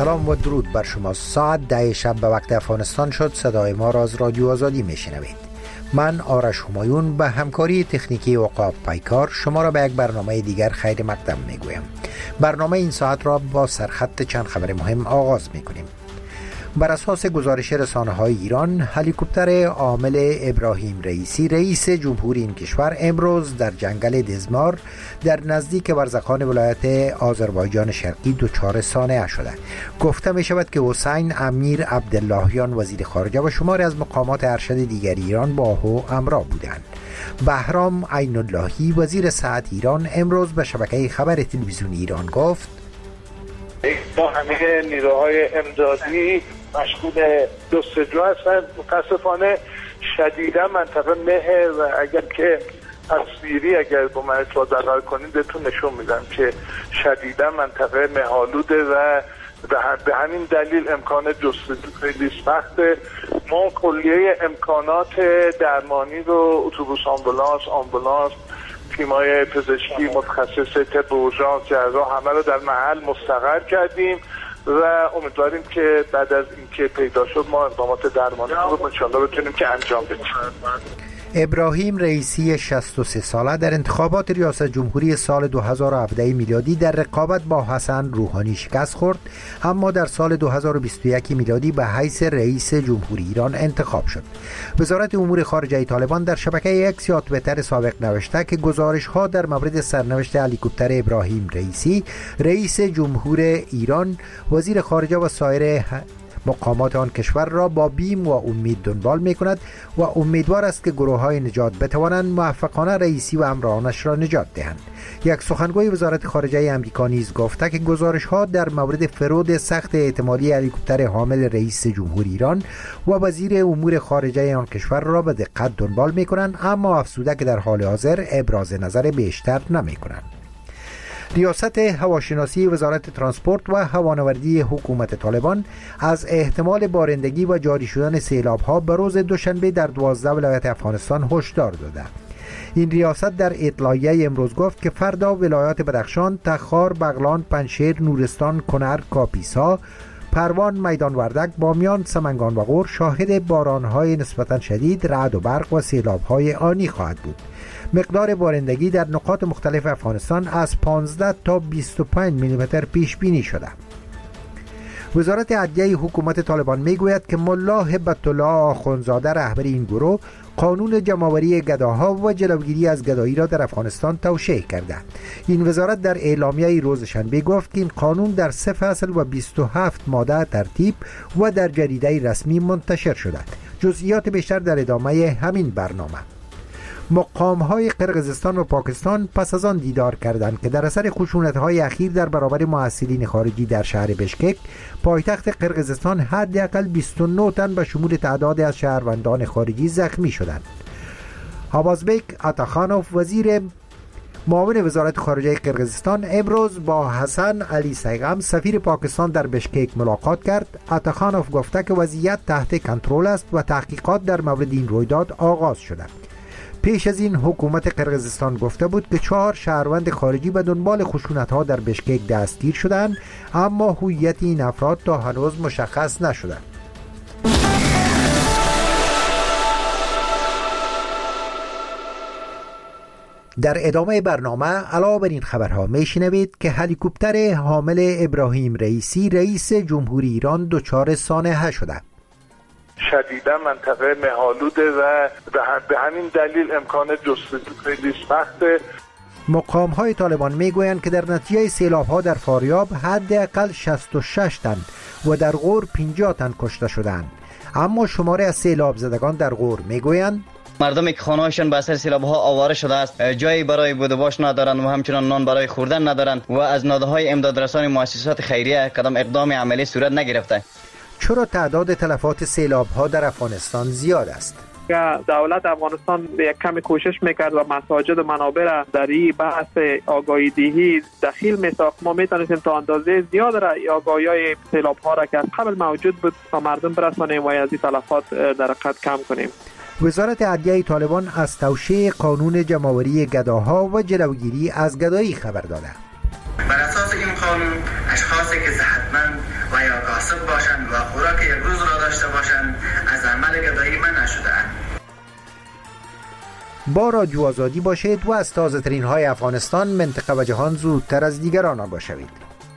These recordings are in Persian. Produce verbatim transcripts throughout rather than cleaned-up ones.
سلام و درود بر شما. ساعت ده شب به وقت افغانستان شد. صدای ما را از رادیو آزادی میشنوید. من آرش همایون به همکاری تکنیکی عقاب پیکار شما را به یک برنامه دیگر خیر مقدم میگویم. برنامه این ساعت را با سرخط چند خبر مهم آغاز میکنیم. بر اساس گزارش رسانه‌های ایران، هلیکوپتر حامل ابراهیم رئیسی رئیس جمهوری این کشور امروز در جنگل دزمار در نزدیک برزخان ولایت آذربایجان شرقی دچار صانعه شده. گفته می شود که حسین امیر عبداللهیان وزیر خارجه و شماری از مقامات ارشد دیگر ایران با او همراه بودند. بهرام عین اللهی وزیر صحت ایران امروز به شبکه خبر تلویزیونی ایران گفت: با همه نیروهای امدادی مشغول جستجو هستند. متاسفانه شدیدا منطقه مه و اگر که تصویری اگر با من اتفاق کنید بهتون نشون میدم که شدیدا منطقه مه‌آلوده و به همین دلیل امکان جستجو خیلی سخته. ما کلیه امکانات درمانی رو اتوبوس آمبولانس آمبولانس تیمای پزشکی متخصص طب اورژانس جراح همه رو در محل مستقر کردیم و امیدواریم که بعد از اینکه پیدا شد ما اقدامات درمانی رو ان شاء الله بتونیم که انجام بدیم. ابراهیم رئیسی شصت و سه ساله در انتخابات ریاست جمهوری سال دو هزار و هفده میلادی در رقابت با حسن روحانی شکست خورد، اما در سال دو هزار و بیست و یک میلادی به حیث رئیس جمهوری ایران انتخاب شد. وزارت امور خارجه طالبان در شبکه اکس یا توییتر سابق نوشته که گزارش ها در مورد سرنوشت هلیکوپتر ابراهیم رئیسی رئیس جمهور ایران، وزیر خارجه و سایر مقامات آن کشور را با بیم و امید دنبال می کند و امیدوار است که گروه های نجات بتوانند موفقانه رئیسی و همراهانش را نجات دهند. یک سخنگوی وزارت خارجه امریکا نیز گفته که گزارش ها در مورد فرود سخت احتمالی هلیکوپتر حامل رئیس جمهوری ایران و وزیر امور خارجه آن کشور را به دقت دنبال می کنند، اما افزوده که در حال حاضر ابراز نظر بیشتر نمی کنند. ریاست هواشناسی وزارت ترانسپورت و هوانوردی حکومت طالبان از احتمال بارندگی و جاری شدن سیلاب‌ها به روز دوشنبه در دوازده ولایت افغانستان هشدار داده. این ریاست در اطلاعیه امروز گفت که فردا ولایات بدخشان، تخار، بغلان، پنجشیر، نورستان، کنر، کاپیسا، پروان، میدان وردک، بامیان، سمنگان و غور شاهد باران‌های نسبتاً شدید، رعد و برق و سیلاب‌های آنی خواهد بود. مقدار بارندگی در نقاط مختلف افغانستان از پانزده تا بیست و پنج میلیمتر پیش بینی شده. وزارت عدلیه حکومت طالبان میگوید که ملا هبت الله آخوندزاده رهبر این گروه قانون جمع‌آوری گداها و جلوگیری از گدایی را در افغانستان توشیح کرده. این وزارت در اعلامیه روز شنبه گفت که این قانون در سه فصل و بیست و هفت ماده ترتیب و در جریده رسمی منتشر شده. جزئیات بیشتر در ادامه همین برنامه. مقام‌های قرقیزستان و پاکستان پس از آن دیدار کردند که در اثر خشونت‌های اخیر در برابر محصلین خارجی در شهر بشکک، پایتخت قرقیزستان، حداقل بیست و نه تن به شمول تعداد از شهروندان خارجی زخمی شدند. هابازبک اتاخانوف وزیر معاون وزارت خارجه قرقیزستان امروز با حسن علی سیغم سفیر پاکستان در بشکک ملاقات کرد. اتاخانوف گفته که وضعیت تحت کنترل است و تحقیقات در مورد این رویداد آغاز شده. پیش از این حکومت قرقیزستان گفته بود که چهار شهروند خارجی به دنبال خشونت‌ها در بشکک دستگیر شدند، اما هویت این افراد تا هنوز مشخص نشده. در ادامه برنامه علاوه بر این خبرها میشنوید که هلیکوپتر حامل ابراهیم رئیسی رئیس جمهوری ایران دچار صانعه شده. شدیدا منطقه مه‌آلوده و به همین دلیل امکان جستجو خیلی سخته. مقام های طالبان میگویند که در نتیجه سیلاب ها در فاریاب حداقل شصت و شش تن و در غور پنجاه تن کشته شدند، اما شماره از سیلاب زدگان در غور میگویند مردمی که خانه‌هاشون به اثر سیلاب‌ها آواره شده است، جایی برای بود و باش ندارند و همچنان نان برای خوردن ندارند و از نهادهای امدادرسانی مؤسسات خیریه کدام اقدام عملی صورت نگرفته. چرا تعداد تلفات سیلاب ها در افغانستان زیاد است؟ دولت افغانستان یک کمی کوشش میکرد و مساجد و منابع را در این بحث آگاهی دهی دخیل میساخت. ما میتونستیم تا اندازه زیاد را آگاهی های سیلاب ها را که از قبل موجود بود تا مردم برسانیم و از این تلفات در حقیقت کم کنیم. وزارت عدلیه طالبان از توشیح قانون جمع‌آوری گداها و جلوگیری از گدایی خبر داده. بر اساس این قانون اشخاصی که صحتمند و یا کاسب باشند و خوراک یک روز را داشته باشند از عمل گدایی منع شده‌اند. با رادیو آزادی باشید و از تازه ترین های افغانستان، منطقه و جهان زودتر از دیگران آگاه شوید.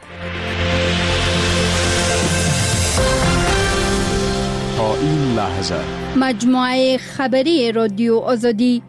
تا این لحظه مجموعه خبری رادیو آزادی.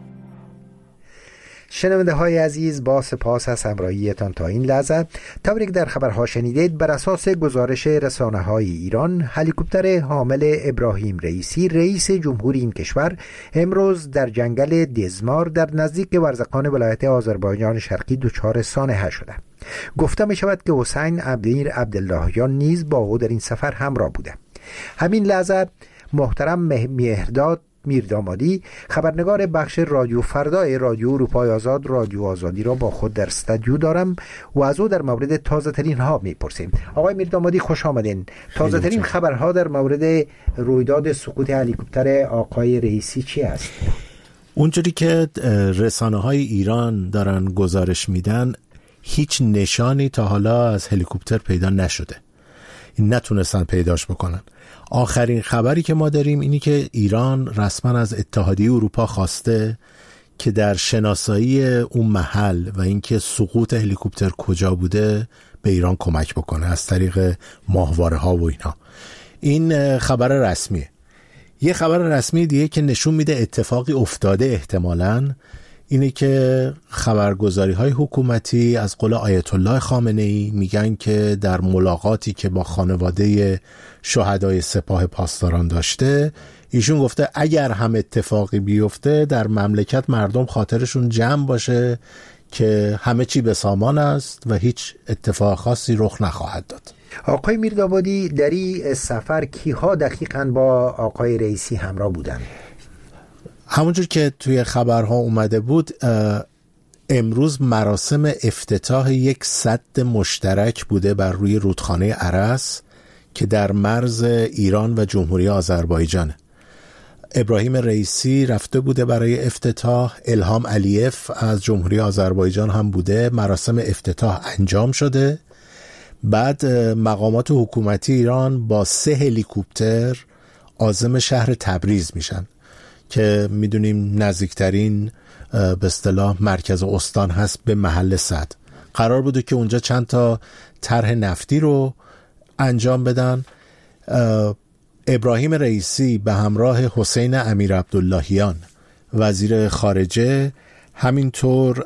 شنونده های عزیز، با سپاس از همراهیتان تا این لحظه. طوری که در خبرها شنیدید، بر اساس گزارش رسانه های ایران، هلیکوپتر حامل ابراهیم رئیسی رئیس جمهوری این کشور امروز در جنگل دزمار در نزدیک ورزقان ولایت آذربایجان شرقی دچار سانحه شده. گفته می شود که حسین امیر عبداللهیان نیز با او در این سفر همراه بوده. همین لحظه محترم مهرداد میردامادی، خبرنگار بخش رادیو فردای رادیو اروپای آزاد رادیو آزادی را با خود در استودیو دارم و از او در مورد تازه ترین ها میپرسیم. آقای میردامادی خوش آمدین. تازه ترین خبرها در مورد رویداد سقوط هلیکوپتر آقای رئیسی چی است؟ اونجوری که رسانه های ایران دارن گزارش میدن، هیچ نشانی تا حالا از هلیکوپتر پیدا نشده. این نتونستن پیداش بکنن. آخرین خبری که ما داریم اینی که ایران رسما از اتحادیه اروپا خواسته که در شناسایی اون محل و اینکه سقوط هلیکوپتر کجا بوده به ایران کمک بکنه از طریق ماهواره ها و اینا. این خبر رسمیه. یه خبر رسمی دیگه که نشون میده اتفاقی افتاده احتمالاً اینه که خبرگزاری های حکومتی از قول آیت الله خامنه‌ای میگن که در ملاقاتی که با خانواده شهدای سپاه پاسداران داشته، ایشون گفته اگر هم اتفاقی بیفته در مملکت مردم خاطرشون جمع باشه که همه چی به سامان است و هیچ اتفاق خاصی رخ نخواهد داد. آقای میردامادی، در این سفر کیها دقیقاً با آقای رئیسی همراه بودند؟ همونجور که توی خبرها اومده بود، امروز مراسم افتتاح یک سد مشترک بوده بر روی رودخانه ارس که در مرز ایران و جمهوری آذربایجانه. ابراهیم رئیسی رفته بوده برای افتتاح، الهام علیف از جمهوری آذربایجان هم بوده. مراسم افتتاح انجام شده. بعد مقامات حکومتی ایران با سه هلیکوپتر عازم شهر تبریز میشن که میدونیم نزدیکترین به اصطلاح مرکز استان هست به محل سد. قرار بوده که اونجا چند تا طرح نفتی رو انجام بدن. ابراهیم رئیسی به همراه حسین امیر عبداللهیان وزیر خارجه، همینطور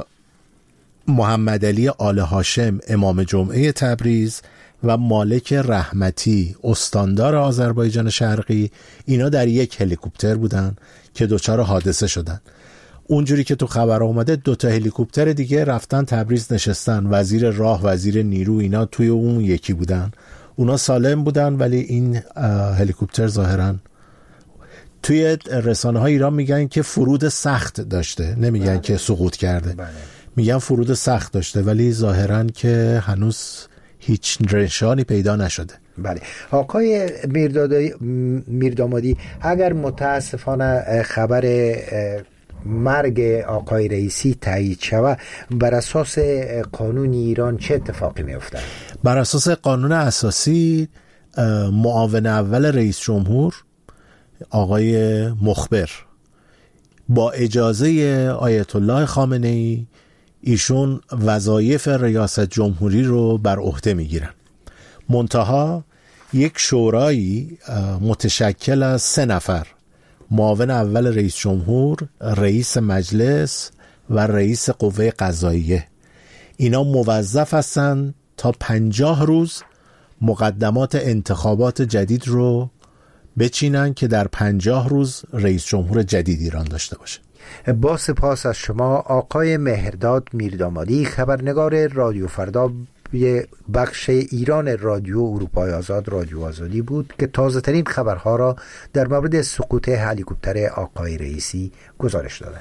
محمد علی آل هاشم امام جمعه تبریز و مالک رحمتی استاندار آذربایجان شرقی، اینا در یک هلیکوپتر بودن که دچار حادثه شدن. اونجوری که تو خبر اومده دو تا هلیکوپتر دیگه رفتن تبریز نشستن، وزیر راه، وزیر نیرو، اینا توی اون یکی بودن. اونا سالم بودن ولی این هلیکوپتر ظاهراً توی رسانه های ایران میگن که فرود سخت داشته، نمیگن بله. که سقوط کرده بله. میگن فرود سخت داشته ولی ظاهراً که هنوز هیچ نشانی پیدا نشده. بله. آقای میردامادی، اگر متاسفانه خبر مرگ آقای رئیسی تایید شود، بر اساس قانون ایران چه اتفاقی میفته؟ بر اساس قانون اساسی معاون اول رئیس جمهور آقای مخبر با اجازه آیت الله خامنه‌ای ایشون وظایف ریاست جمهوری رو بر عهده میگیرن. منتها یک شورایی متشکل از سه نفر، معاون اول رئیس جمهور، رئیس مجلس و رئیس قوه قضاییه، اینا موظف هستن تا پنجاه روز مقدمات انتخابات جدید رو بچینن که در پنجاه روز رئیس جمهور جدید ایران داشته باشه. با سپاس از شما آقای مهرداد میردامادی، خبرنگار رادیو فردا بخش ایران رادیو اروپای آزاد رادیو آزادی بود که تازه ترین خبرها را در مورد سقوط هلیکوپتر آقای رئیسی گزارش دادند.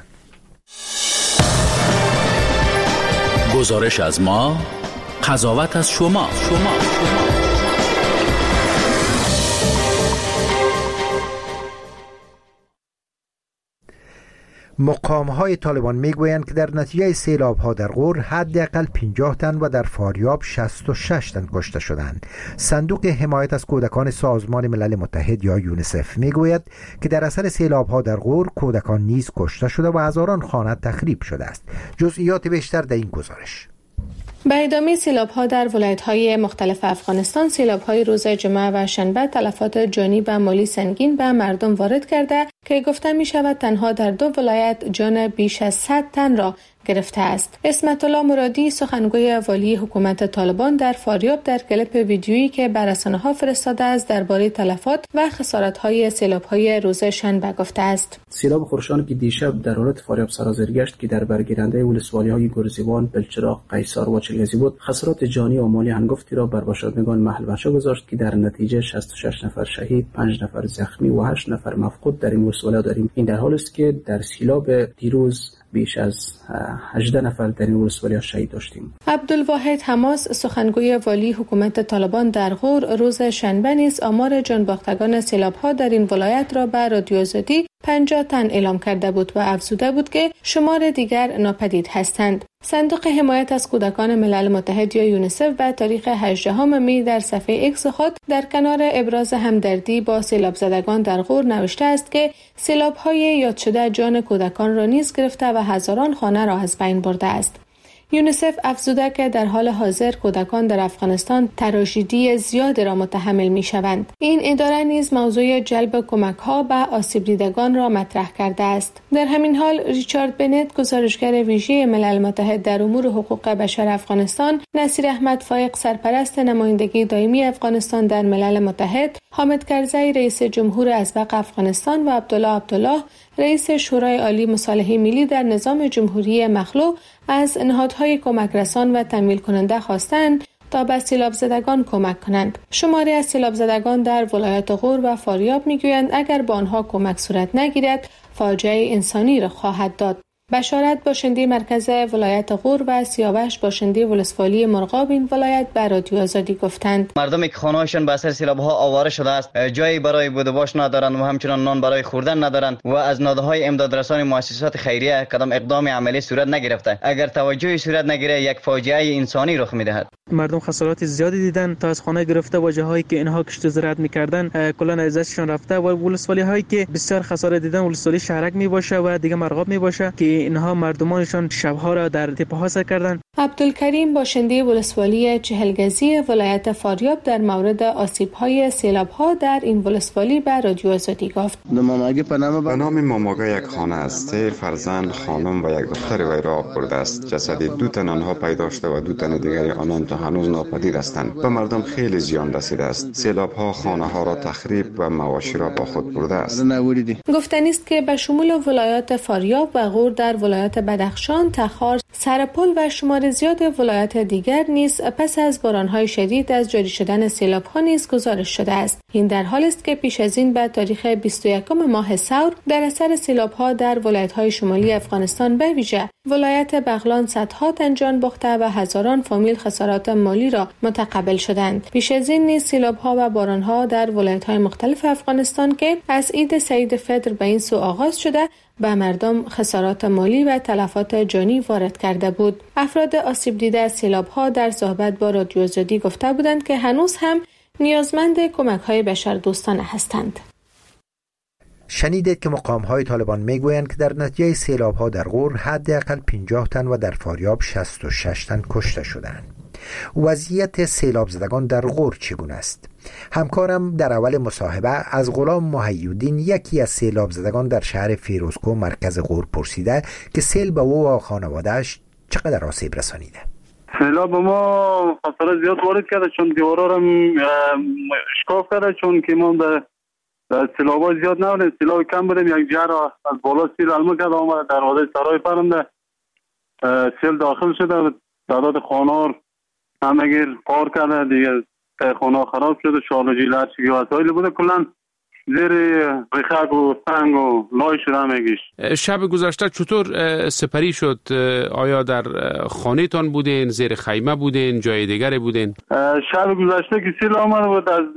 گزارش از ما، قضاوت از شما. شما. شما. مقام‌های طالبان میگویند که در نتیجه سیلاب‌ها در غور حداقل پنجاه تن و در فاریاب شصت و شش تن کشته شدند. صندوق حمایت از کودکان سازمان ملل متحد یا یونیسف میگوید که در اثر سیلاب‌ها در غور کودکان نیز کشته شده و هزاران خانه تخریب شده است. جزئیات بیشتر در این گزارش. به ادامه سیلاب‌ها در ولایت‌های مختلف افغانستان، سیلاب‌های روز جمعه و شنبه تلفات جانی و مالی سنگین به مردم وارد کرده که گفته می‌شود تنها در دو ولایت جان بیش از صد تن را گرفته است. اسمت الله مرادی، سخنگوی والی حکومت طالبان، در فاریاب در کلیپ ویدیویی که بر رسانه‌ها فرستاده است درباره تلفات و خسارت‌های سیلاب‌های روز شنبه گفته است: سیلاب خورشان که دیشب در ولایت فاریاب سرازیر گشت که در برگیرنده ولسوالی‌های گرزیوان، بلچراغ، قیصر و چلگزی بود، خسارات جانی و مالی هنگفتی را بر باشندگان محل بنشا گذاشت که در نتیجه شصت و شش نفر شهید، پنج نفر زخمی و هشت نفر مفقود در این ولسوالی داریم. این در حالی است که در سیلاب دیروز بیش از هجده نفر در این ولسوالی شهید داشتیم. عبدالواحد حماس، سخنگوی والی حکومت طالبان در غور، روز شنبه نیز آمار جانباختگان سیلاب‌ها در این ولایت را به رادیو آزادی پنجاه تن اعلام کرده بود و افزوده بود که شمار دیگر ناپدید هستند. صندوق حمایت از کودکان ملل متحد یا یونیسف به تاریخ هجدهم می در صفحه ایکس خود در کنار ابراز همدردی با سیلاب زدگان در غور نوشته است که سیلاب‌های یاد شده جان کودکان را نیز گرفته و هزاران خانه را از بین برده است. یونیسف افزوده که در حال حاضر کودکان در افغانستان تراژدی زیاد را متحمل می شوند. این اداره نیز موضوع جلب کمک ها به آسیب دیدگان را مطرح کرده است. در همین حال ریچارد بنت، گزارشگر ویژه ملل متحد در امور حقوق بشر افغانستان، نصیر احمد فایق، سرپرست نمایندگی دائمی افغانستان در ملل متحد، حامد کرزی، رئیس جمهور ازبق افغانستان و عبدالله عبدالله، رئیس شورای عالی مصالحه ملی در نظام جمهوری مخلوع، از نهادهای کمک رسان و تمویل کننده خواستند تا به سیلاب زدگان کمک کنند. شماری از سیلاب زدگان در ولایت غور و فاریاب میگویند اگر با آنها کمک صورت نگیرد فاجعه انسانی را خواهد داد. بشارت، باشنده مرکز ولایت غور، و سیاوش، باشنده ولسوالی مرغاب این ولایت، به رادیو آزادی گفتند مردمی که خانه‌هاشون به اثر سیلاب‌ها آواره شده است، جایی برای بود و باش ندارند و همچنان نان برای خوردن ندارند و از نهادهای امدادرسان مؤسسات خیریه کدام اقدام عملی صورت نگرفته. اگر توجهی صورت نگیره یک فاجعه انسانی رخ می‌دهد. مردم خسارات زیادی دیدن، تا از خانه گرفته و جاهایی که اینها کشت و زراعت می‌کردن کلا ازششون رفته و ولسوالی‌هایی که بسیار خسارت دیدن ولسوالی شهرک میباشه و دیگه مرغاب میباشه که اینها مردمانشان شبها را در تپه‌ها سر کردن. عبدالکریم، باشنده ولسوالی چهلگزی ولایت فاریاب، در مورد آسیب‌های سیلاب‌ها در این ولسوالی به رادیو آزادی گفت: به نام ماماگا یک خانه است. سه فرزند، خانم و یک دختر وی را برده است. جسد دو تن آنها پیدا شده و دو تن دیگر آنان تا هنوز ناپدید هستند. به مردم خیلی زیان رسیده است. سیلاب‌ها خانه‌ها را تخریب و مواشی را با خود برده است. گفتنی است که به شمول ولایات فاریاب و غور در ولایت بدخشان، تخار، سرپل و شمار زیاد ولایات دیگر نیز پس از باران‌های شدید از جاری شدن سیلاب‌ها نیز گزارش شده است. این در حالی است که پیش از این به تاریخ بیست و یکم ماه ثور در اثر سیلاب‌ها در ولایت‌های شمالی افغانستان به ویژه ولایت بغلان صدها تن جان باخته و هزاران فامیل خسارات مالی را متقبل شدند. پیش از این نیز سیلاب‌ها و باران‌ها در ولایت‌های مختلف افغانستان که از عید سعید فطر به این سو آغاز شده به مردم خسارات مالی و تلفات جانی وارد کرده بود. افراد آسیب دیده از سیلاب‌ها در صحبت با رادیو آزادی گفته بودند که هنوز هم نیازمند کمک‌های بشردوستانه هستند. شنیدید که مقام‌های طالبان میگویند که در نتیجه سیلاب‌ها در غور حداقل پنجاه تن و در فاریاب شصت و شش تن کشته شدند. وضعیت سیلاب زدگان در غور چگونه است؟ همکارم در اول مصاحبه از غلام محی‌الدین، یکی از سیلاب زدگان در شهر فیروزکوه مرکز غور، پرسیده که سیل به او و خانواده‌اش چقدر آسیب رسانیده. سیلاب ما خسارات زیاد وارد کرده، چون دیوارا رو اشکاف کرده، چون که ما به سیلاب‌ها زیاد نبودیم، سیلاب کم بودیم. یک جهر از بالا سیل علمه کرده آمده در وادی سرای پرنده، سیل داخل شده، تعداد خانه‌ها همگیر پار کرده، دیگه خانه خراب شده، شال و جیله هرچی که وسایل بوده کلن زیر ریخک و سنگ و لای شده همگیش. شب گذشته چطور سپری شد؟ آیا در خانه تان بودین، زیر خیمه بودین، جای دیگری بودین؟ شب گذشته که سیل آمده بود، از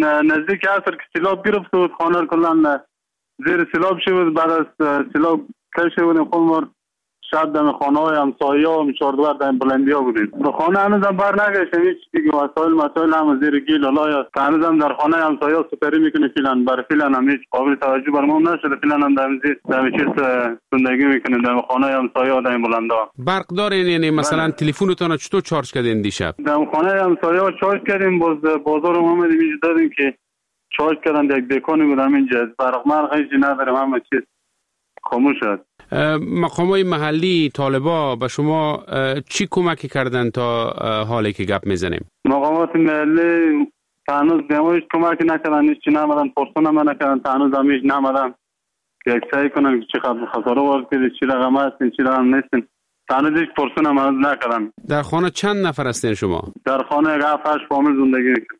نزدیک عصر که سیلاب گرفت بود، خانه کلن زیر سیلاب شد. بعد از سیلاب کشی بودیم خودمون شب دم خانه های همسایه ها چهاردوار دم بلندی ها بودیم. به خانه هنوزم بر نگشتیم، هیچ دیگه وسایل مسائل هم زیر گیل الا هنوزم در خانه همسایه ها سپری میکنه فیلن بر فیلن هم هیچ قابل توجه بر ما نشده. فیلن هم دم زیر دم چیز زندگی میکنیم دم خانه همسایه ها دم بلندا. برق دارین؟ یعنی مثلا تلفنتون چطور چارج کردین دیشب؟ دم خانه همسایه ها چارج کردیم، باز بازار ما اومدیم اینجا دادیم که چارج کردن یک دکانی بودم اینجا. برق مرق هیچ نداریم، همه چیز خاموش شد. مقامات محلی طالبا به شما چی کمکی کردن تا حالی که گپ میزنیم؟ مقامات محلی هنوز بیامویش کمکی نکردن، هیچ چی نمدن، پرسون هم نکردن، هنوز هم هیچ نمدن که یک سعی کنن که چی خساره وارد کنید، چی رقم هستین، چی رقم نیستین. هنوز هیچ پرسون هم هنوز نکردن. در خانه چند نفر هستین شما؟ در خانه یک هفت هشت فامیل زندگی میکنیم.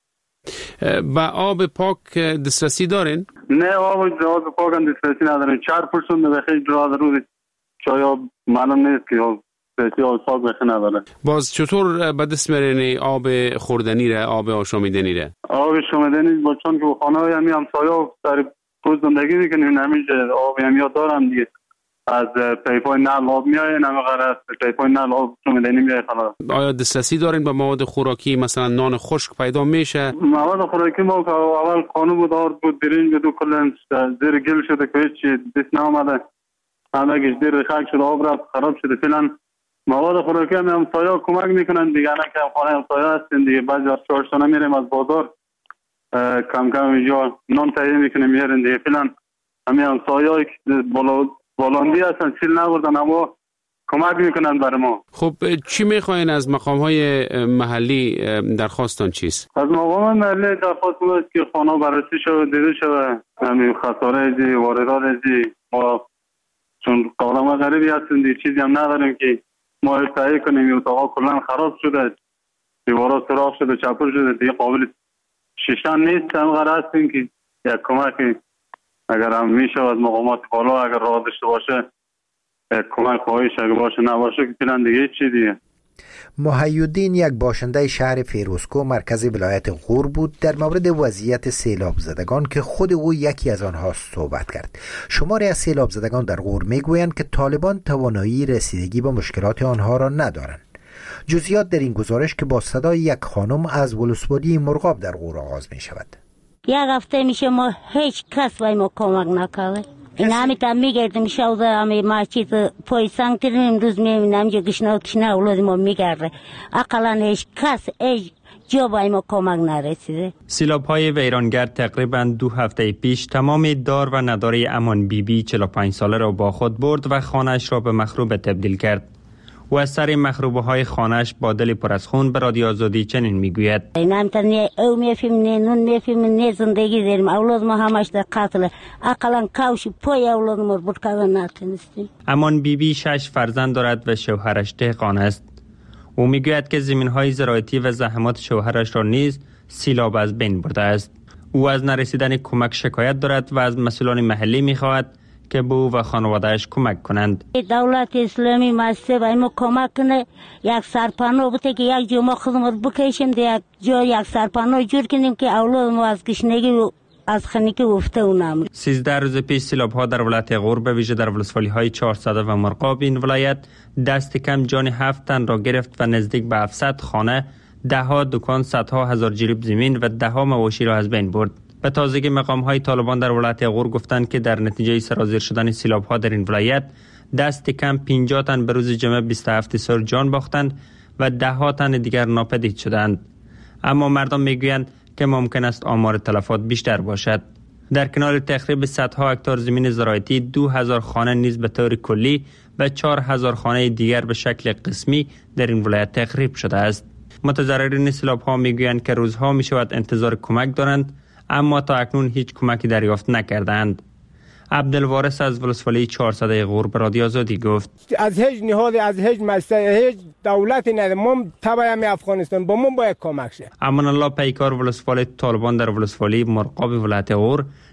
با آب پاک دسترسی دارین؟ نه، آب آب پاک هم دسترسی نداریم. چهار پرسون به خیلی درازه روزی چای آب معلوم نیست که آب دسترسی آب پاک بخی نداره. باز چطور به دست میرین آب خوردنی ره، آب آشامیدنی ره؟ آب آشامیدنی با چون که خانه های همی همسایه در کوز زندگی میکنیم، همیشه آب همی ها دارن دیگه. از پیپای نل آب میایه، نمی غرض پیپای نل آب آشامیدنی میایه خلاص. آیا دسترسی دارین به مواد خوراکی؟ مثلا نان خشک پیدا میشه؟ مواد خوراکی ما که اول خانه بود آرد بود برنج بود و کلن زیر گل شده که هیچ دست نامده، همه گش دیر خاک شده، آب رفت خراب شده. فعلا مواد خوراکی هم همسایه کمک میکنن دیگه، نه که خانه همسایه هستین دیگه. بعضی از چهارشنبه میریم از بازار کم کم اینجا نان تهیه میکنیم میارن دیگه. فعلا همه همسایه بالا بالاندی هستن، چیل نبردن اما کمک میکنن برای ما. خب چی میخواین از مقام های محلی؟ درخواستان چیست؟ از مقام محلی درخواست است که خانه بررسی شود، دیده شود همین خساره زی واردات زی. ما چون قولا غریبی هستیم دیگه، چیزی هم نداریم که ما تهیه کنیم. اتاقا کلا خراب شده، دیوارا سوراخ شده، چپر شده دیگه، قابل شیشتن نیست. هم قرار هستیم که یک کمکی اگر هم میشه از مقامات بالا اگر راه داشته باشه کمک خواهیش، اگر باشه نباشه که فیلن دیگه چی دیگه. محی‌الدین یک باشنده شهر فیروزکوه مرکز ولایت غور بود در مورد وضعیت سیلاب زدگان که خود او یکی از آنها صحبت کرد. شماری از سیلاب زدگان در غور میگویند که طالبان توانایی رسیدگی به مشکلات آنها را ندارند. جزئیات در این گزارش که با صدای یک خانم از ولسوالی مرغاب در غور آغاز می شود. یک هفته میشه ما هیچ کس وای ما کمک نکرده. این همی تا میگردیم شوزه همی مسجد پای سنگ ترین امروز میبینم که گشنه و تشنه اولاد ما میگرده. اقلا هیچ کس هیچ جا وای ما کمک نرسیده. سیلاب های ویرانگر تقریبا دو هفته پیش تمام دار و نداره امان بی بی چهل و پنج ساله را با خود برد و خانهش را به مخروبه تبدیل کرد. و از سر مخروبه های خانهش با دل پر از خون به رادیو آزادی چنین میگوید: اینم تا نه او میفیم نه نون میفیم نه زندگی داریم، اولاد ما همش در قتل، اقلا کاوش پای اولاد ما برد کردن نتونستیم. امان بی بی شش فرزند دارد و شوهرش دهقان است. او میگوید که زمین های زراعتی و زحمات شوهرش را نیز سیلاب از بین برده است. او از نرسیدن کمک شکایت دارد و از مسئولان محلی میخواهد که به او و خانوادهش کمک کنند. دولت اسلامی مسته باید ما کمک کنه، یک سرپناه بوده که یک جا ما خدمت بکشیم، یک جا یک سرپناه جور کنیم که اولاد ما از گشنگی و از خنکی افته و نمونه. سیزده روز پیش سیلاب ها در ولایت غور به ویژه در ولسوالی های چهارصد و مرغاب این ولایت دست کم جان هفت تن را گرفت و نزدیک به هفتصد خانه، ده ها دکان، صدها هزار جریب زمین و ده ها مواشی را از بین برد. به تازگی مقام های طالبان در ولایت غور گفتند که در نتیجه سرازیر شدن سیلاب ها در این ولایت دست کم پنجاه تن به روز جمعه بیست و هفت سر جان باختند و ده ها تن دیگر ناپدید شدند. اما مردم میگویند که ممکن است آمار تلفات بیشتر باشد. در کنار تخریب صدها هکتار زمین زراعتی، دو هزار خانه نیز به طور کلی و چهار هزار خانه دیگر به شکل قسمی در این ولایت تخریب شده است. متضررین سیلاب ها میگویند که روزها می شود انتظار کمک دارند، اما تا اکنون هیچ کمکی دریافت نکردند. عبدالوارث از ولسوالی چهارصد غور به رادیو آزادی گفت: از هیچ نهاد، از هیچ مسئله، هیچ دولتی نداره، ما تبعیم افغانستان، با ما باید کمک شه. امان الله پیکار ولسوالی طالبان در ولسوالی مرغاب ولایت غور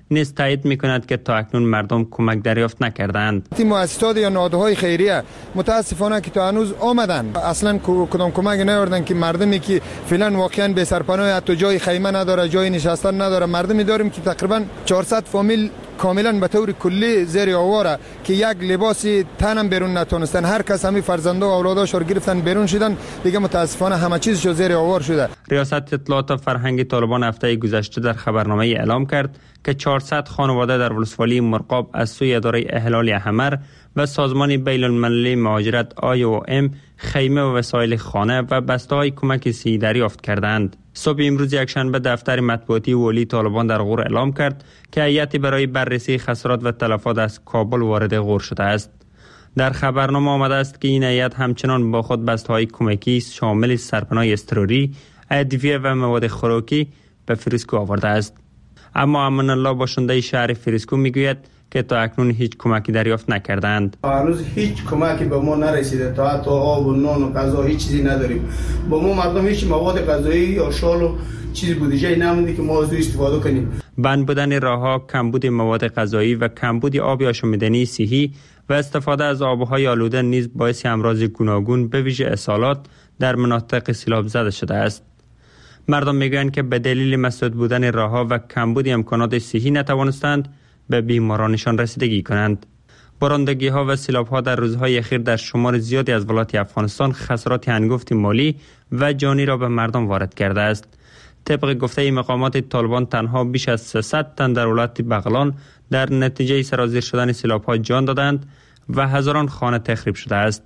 نیز تایید می‌کند که تا اکنون مردم کمک دریافت نکردند. مؤسسات یا نهادهای خیریه متاسفانه که تا هنوز آمدن اصلا کدام کمک نیاوردن که مردمی که فعلا واقعا بی سرپناه، حتی جای خیمه نداره، جای نشستن نداره، مردمی داریم که تقریبا چهارصد فامیل کاملا به طور کلی زیر آواره که یک لباس تنم بیرون نتونستن. هر کس همین فرزنده و اولاداش رو گرفتن بیرون شدن، دیگه متاسفانه همه چیزشو زیر آوار شده. ریاست اطلاعات و فرهنگ طالبان هفته گذشته در خبرنامه اعلام کرد که چهارصد خانواده در ولسوالی مرغاب از سوی اداره احلال حمر و سازمان بین المللی مهاجرت آی او ام خیمه و وسایل خانه و بسته‌های کمک صحی دریافت کردند. صبح امروز یکشنبه دفتر مطبوعاتی والی طالبان در غور اعلام کرد که هیئتی برای بررسی خسارات و تلفات از کابل وارد غور شده است. در خبرنامه آمده است که این هیئت همچنان با خود بسته‌های کمکی شامل سرپناه اضطراری، ادویه و مواد خوراکی به فریسکو آورده است. اما امان الله باشنده شهر فریسکو میگوید که تا اکنون هیچ کمکی دریافت نکردند. هنوز هیچ کمکی به ما نرسیده، تا حتی آب و نان و غذا هیچ چیزی نداریم. با ما مردم هیچ مواد غذایی یا شال و چیزی بودجه نمونده که ما از او استفاده کنیم. بند بودن راهها، کمبود مواد غذایی و کمبود آب آشامیدنی صحی و استفاده از آبهای آلوده نیز باعث امراض گوناگون به ویژه اسهالات در مناطق سیلاب زده شده است. مردم میگویند که به دلیل مسدود بودن راهها و کمبود امکانات صحی نتوانستند به بیمارانشان رسیدگی کنند. بارندگی ها و سیلاب ها در روزهای اخیر در شمار زیادی از ولایات افغانستان خسارات هنگفت مالی و جانی را به مردم وارد کرده است. طبق گفته مقامات طالبان تنها بیش از سیصد تن در ولایت بغلان در نتیجه سرازیر شدن سیلاب ها جان دادند و هزاران خانه تخریب شده است.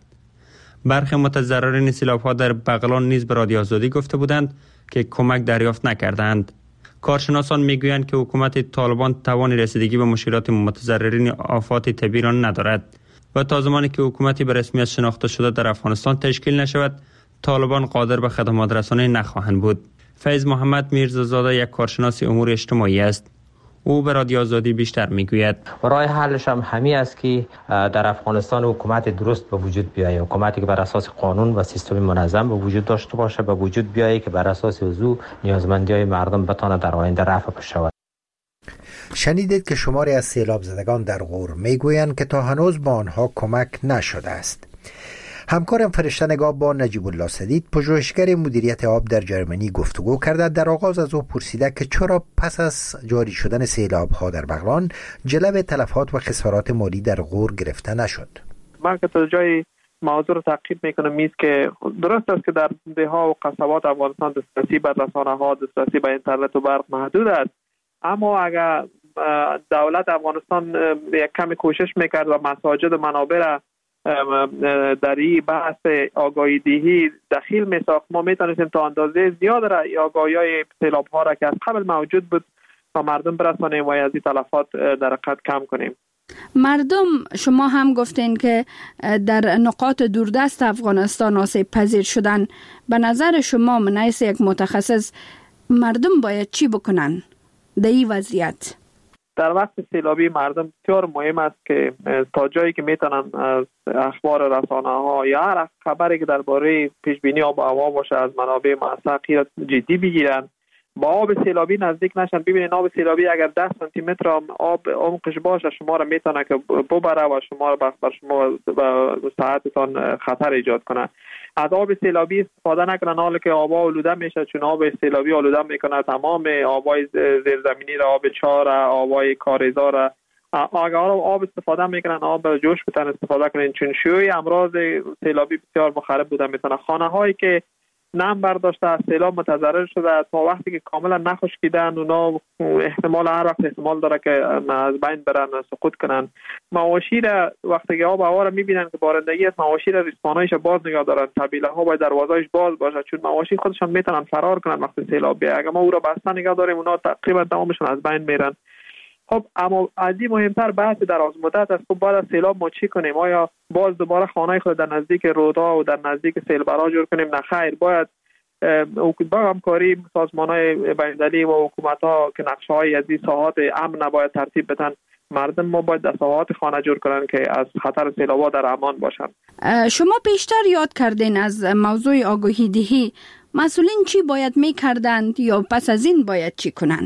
برخی متضررین سیلاب ها در بغلان نیز به رادیو آزادی گفته بودند که کمک دریافت نکردند. کارشناسان میگویند که حکومت طالبان توان رسیدگی به مشکلات متضررین آفات طبیعی را ندارد و تا زمانی که حکومتی به رسمیت شناخته شده در افغانستان تشکیل نشود، طالبان قادر به خدمات رسانی نخواهند بود. فیض محمد میرزازاده یک کارشناس امور اجتماعی است. او به رادیو آزادی بیشتر میگوید. راه حلش هم همین است که در افغانستان حکومت درست به وجود بیاید، حکومتی که بر اساس قانون و سیستم منظم به وجود داشته باشه، به وجود بیاید که بر اساس وضو نیازمندی‌های مردم بتونه در آینده رفع بشود. شنیدید که شماری از سیلاب زدگان در غور میگویند که تا هنوز با آنها کمک نشده است. همکارم فرشته نگاه با نجیب الله سدید، پژوهشگر مدیریت آب در جرمنی گفتگو کرده. در آغاز از او پرسیده که چرا پس از جاری شدن سیلاب‌ها در بغلان جلب تلفات و خسارات مالی در غور گرفته نشد. من که تا جای موضوع رو تعقیب میکنم میست که درست است که در ده‌ها و قصبات افغانستان دسترسی به رسانه‌ها، دسترسی به اینترنت و برق محدود است، اما اگر دولت افغانستان یک کمی کوشش میکرد و مساجد و منابع را در این بحث آگاهی دهی دخیل میساخت، ما میتونستیم تا اندازه زیاد را آگاهی های سیلاب ها را که از قبل موجود بود و مردم برسانیم و از این تلفات در حقیقت کم کنیم. مردم، شما هم گفتین که در نقاط دوردست افغانستان آسیب پذیر شدن. به نظر شما من حیث یک متخصص مردم باید چی بکنن در این وضعیت؟ در وقت سیلابی مردم بسیار مهم است که تا جایی که میتونن از اخبار رسانه ها یا هر خبری که درباره پیش بینی آب و هوا باشه از منابع موثق جدی بگیرن، با آب سیلابی نزدیک نشن. ببینید آب سیلابی اگر ده سانتی متر آب عمقش باشه شما را میتونه که ببره و شما را بر شما به صحتتان خطر ایجاد کنه. از آب سیلابی استفاده نکنن حالا که آبا آلوده میشه، چون آب سیلابی آلوده میکنه تمام آبای زیرزمینی را، آب چاه را، آبای کاریزا را. اگر آب استفاده میکنن آب جوش بتن استفاده کنن، چون شیوع امراض سیلابی بسیار مخرب بوده میتونه. خانه هایی که نم برداشته از سیلاب متضرر شده تا وقتی که کاملا نخشکیدن اونا احتمال هر وقت احتمال داره که از بین برن، سقوط کنن. مواشی را وقتی که آب هوا را میبینن که بارندگی است، مواشی را ریسمانایش باز نگاه دارن، طبیله ها باید دروازه‌اش باز باشه، چون مواشی خودشان میتونن فرار کنن وقتی سیلاب بیاد. اگر ما او را بسته نگاه داریم اونا تقریبا تمامشون از بین میرن. خب اما از این مهمتر بحث دراز مدت است. خب بعد از سیلاب ما چی کنیم؟ آیا باز دوباره خانه خود در نزدیک رودها و در نزدیک سیلبرا جور کنیم؟ نه خیر، باید با همکاری سازمان‌های بین‌المللی و حکومت‌ها که نقشه‌های از این ساحات امن باید ترتیب بدن. مردم ما باید در ساحات خانه جور کنن که از خطر سیلاب‌ها در امان باشن. شما پیشتر یاد کردین از موضوع آگاهی دهی، مسئولین چی باید می‌کردند یا پس از این باید چی کنند؟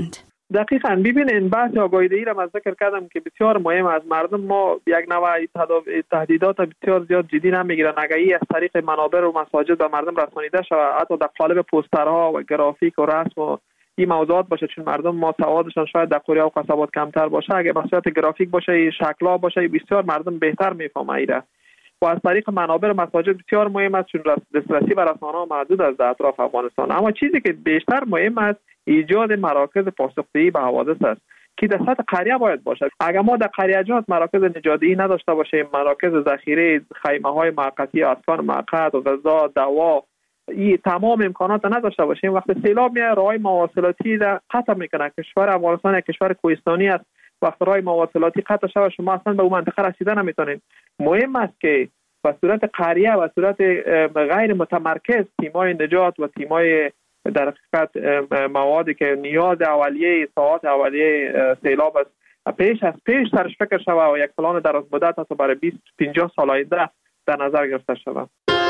دقیقاً ببینید بحث آگاهی دهی را من ذکر کردم که بسیار مهم است. مردم ما یک نوع تهدیدات بسیار زیاد جدی نمیگیرن. اگر ای از طریق منابر و مساجد به مردم رسانیده شود، حتی در قالب پوسترها و گرافیک و رسم و این موضوعات باشه، چون مردم ما سوادشان شاید در قریه و قصبات کمتر باشه، اگر مسئولیت گرافیک باشه، شکل‌ها باشه، بسیار مردم بهتر میفهمه ایره. و از طریق منابر مساجد بسیار مهم است، چون دسترسی به رسانه‌ها محدود است در اطراف افغانستان. اما چیزی که بیشتر مهم است ایجاد مراکز پاسخگویی به حوادث است که در سطح قریه باید باشد. اگر ما در قریه‌جات مراکز نجاتدهی نداشته باشیم، مراکز ذخیره، خیمه‌های موقتی، اسکان موقت، غذا، دوا، این تمام امکانات نداشته باشیم، وقتی سیلاب میاد راههای مواصلاتی را قطع میکنه. کشور افغانستان یک کشور کوهستانی است. وقتی راه مواصلاتی قطع شود شما اصلا به اون منطقه رسیدن نمیتونید. مهم است که به صورت قریه و صورت غیر متمرکز تیمای نجات و تیمای در حقیقت موادی که نیاز اولیه ساعات اولیه سیلاب است پیش از پیش سرش فکر شود و یک پلان دراز مدت است برای بیست پنجاه سال آینده در نظر گرفته شود.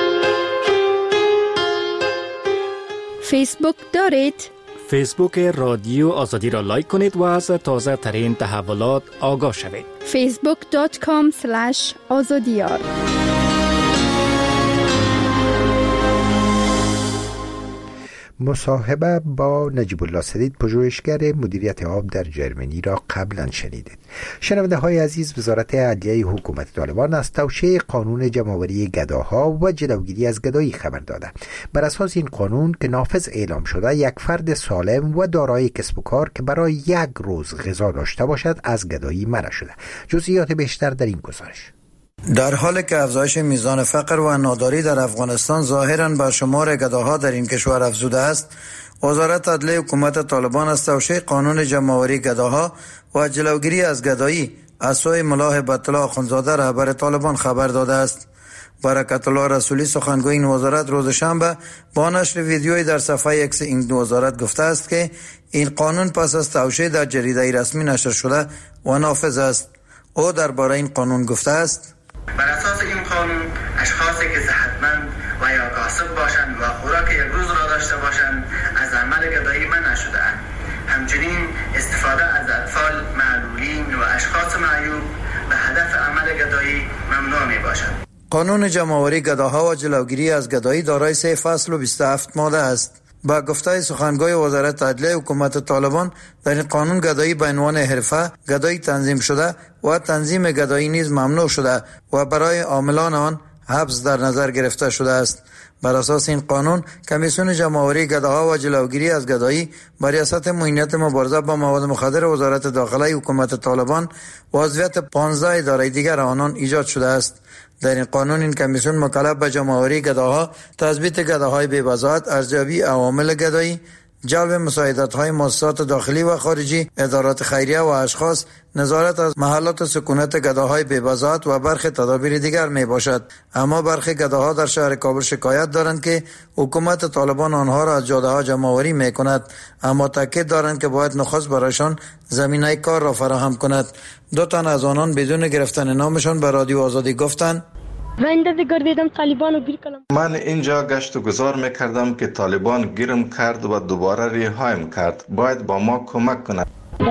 فیسبوک دارید؟ فیسبوک رادیو آزادی را لایک کنید و از تازه ترین تحولات آگاه شوید. فیسبوک دات کام اسلش آزادیار. مصاحبه با نجیب الله سدید، پژوهشگر مدیریت آب در جرمنی را قبلا شنیدید. شنونده های عزیز، وزارت عدلیه حکومت طالبان از توشیح قانون جمع‌آوری گداها و جلوگیری از گدایی خبر داده. بر اساس این قانون که نافذ اعلام شده، یک فرد سالم و دارای کسب و کار که برای یک روز غذا داشته باشد از گدایی منع شده. جزئیات بیشتر در این گزارش. در حالی که افزایش میزان فقر و ناداری در افغانستان ظاهراً بر شمار گداها در این کشور افزوده است، وزارت عدلیه حکومت طالبان از توشیح قانون جمع‌آوری گداها و جلوگیری از گدایی از سوی ملا هبت الله اخوندزاده رهبر طالبان خبر داده است. برکت الله رسولی سخنگوی این وزارت روز شنبه با نشر ویدیویی در صفحه ایکس این وزارت گفته است که این قانون پس از توشیح در جریده رسمی نشر شده و نافذ است. او درباره این قانون گفته است: بر اساس این قانون اشخاصی که صحتمند و یا کاسب باشند و خوراک یک روز را داشته باشند از عمل گدایی منع شده‌اند. همچنین استفاده از اطفال معلولین و اشخاص معیوب به هدف عمل گدایی ممنوع می باشد. قانون جمع‌آوری گداها و جلوگیری از گدایی دارای سه فصل و بیست و هفت ماده است. با گفته سخنگوی وزارت عدلیه حکومت طالبان، در این قانون گدایی به عنوان حرفه، گدایی تنظیم شده و تنظیم گدایی نیز ممنوع شده و برای عاملان آن حبس در نظر گرفته شده است. بر اساس این قانون، کمیسیون جمع‌آوری گداها و جلوگیری از گدایی بر ریاست معینیت مبارزه با مواد مخدر وزارت داخله حکومت طالبان و عضویت پانزده اداره دیگر آنان ایجاد شده است. در این قانون این کمیسیون مکلف به جمع‌آوری گداها، تثبیت گداهای بی‌وضاحت، ارزیابی عوامل گدایی، جلب مساعدت‌های مؤسسات داخلی و خارجی، ادارات خیریه و اشخاص، نظارت از محلات سکونت گداهای بی‌وضاحت و برخی تدابیر دیگر می باشد. اما برخی گداها در شهر کابل شکایت دارند که حکومت طالبان آنها را از جاده‌ها جمع‌آوری می کند، اما تاکید دارند که باید نخست برایشان زمینه کار را فراهم کند. دو تن از آنان بدون گرفتن نامشان به رادیو آزادی گفتند: من اینجا گشت و گذار میکردم که طالبان گیرم کرد و دوباره ریهایم کرد. باید با ما کمک کند.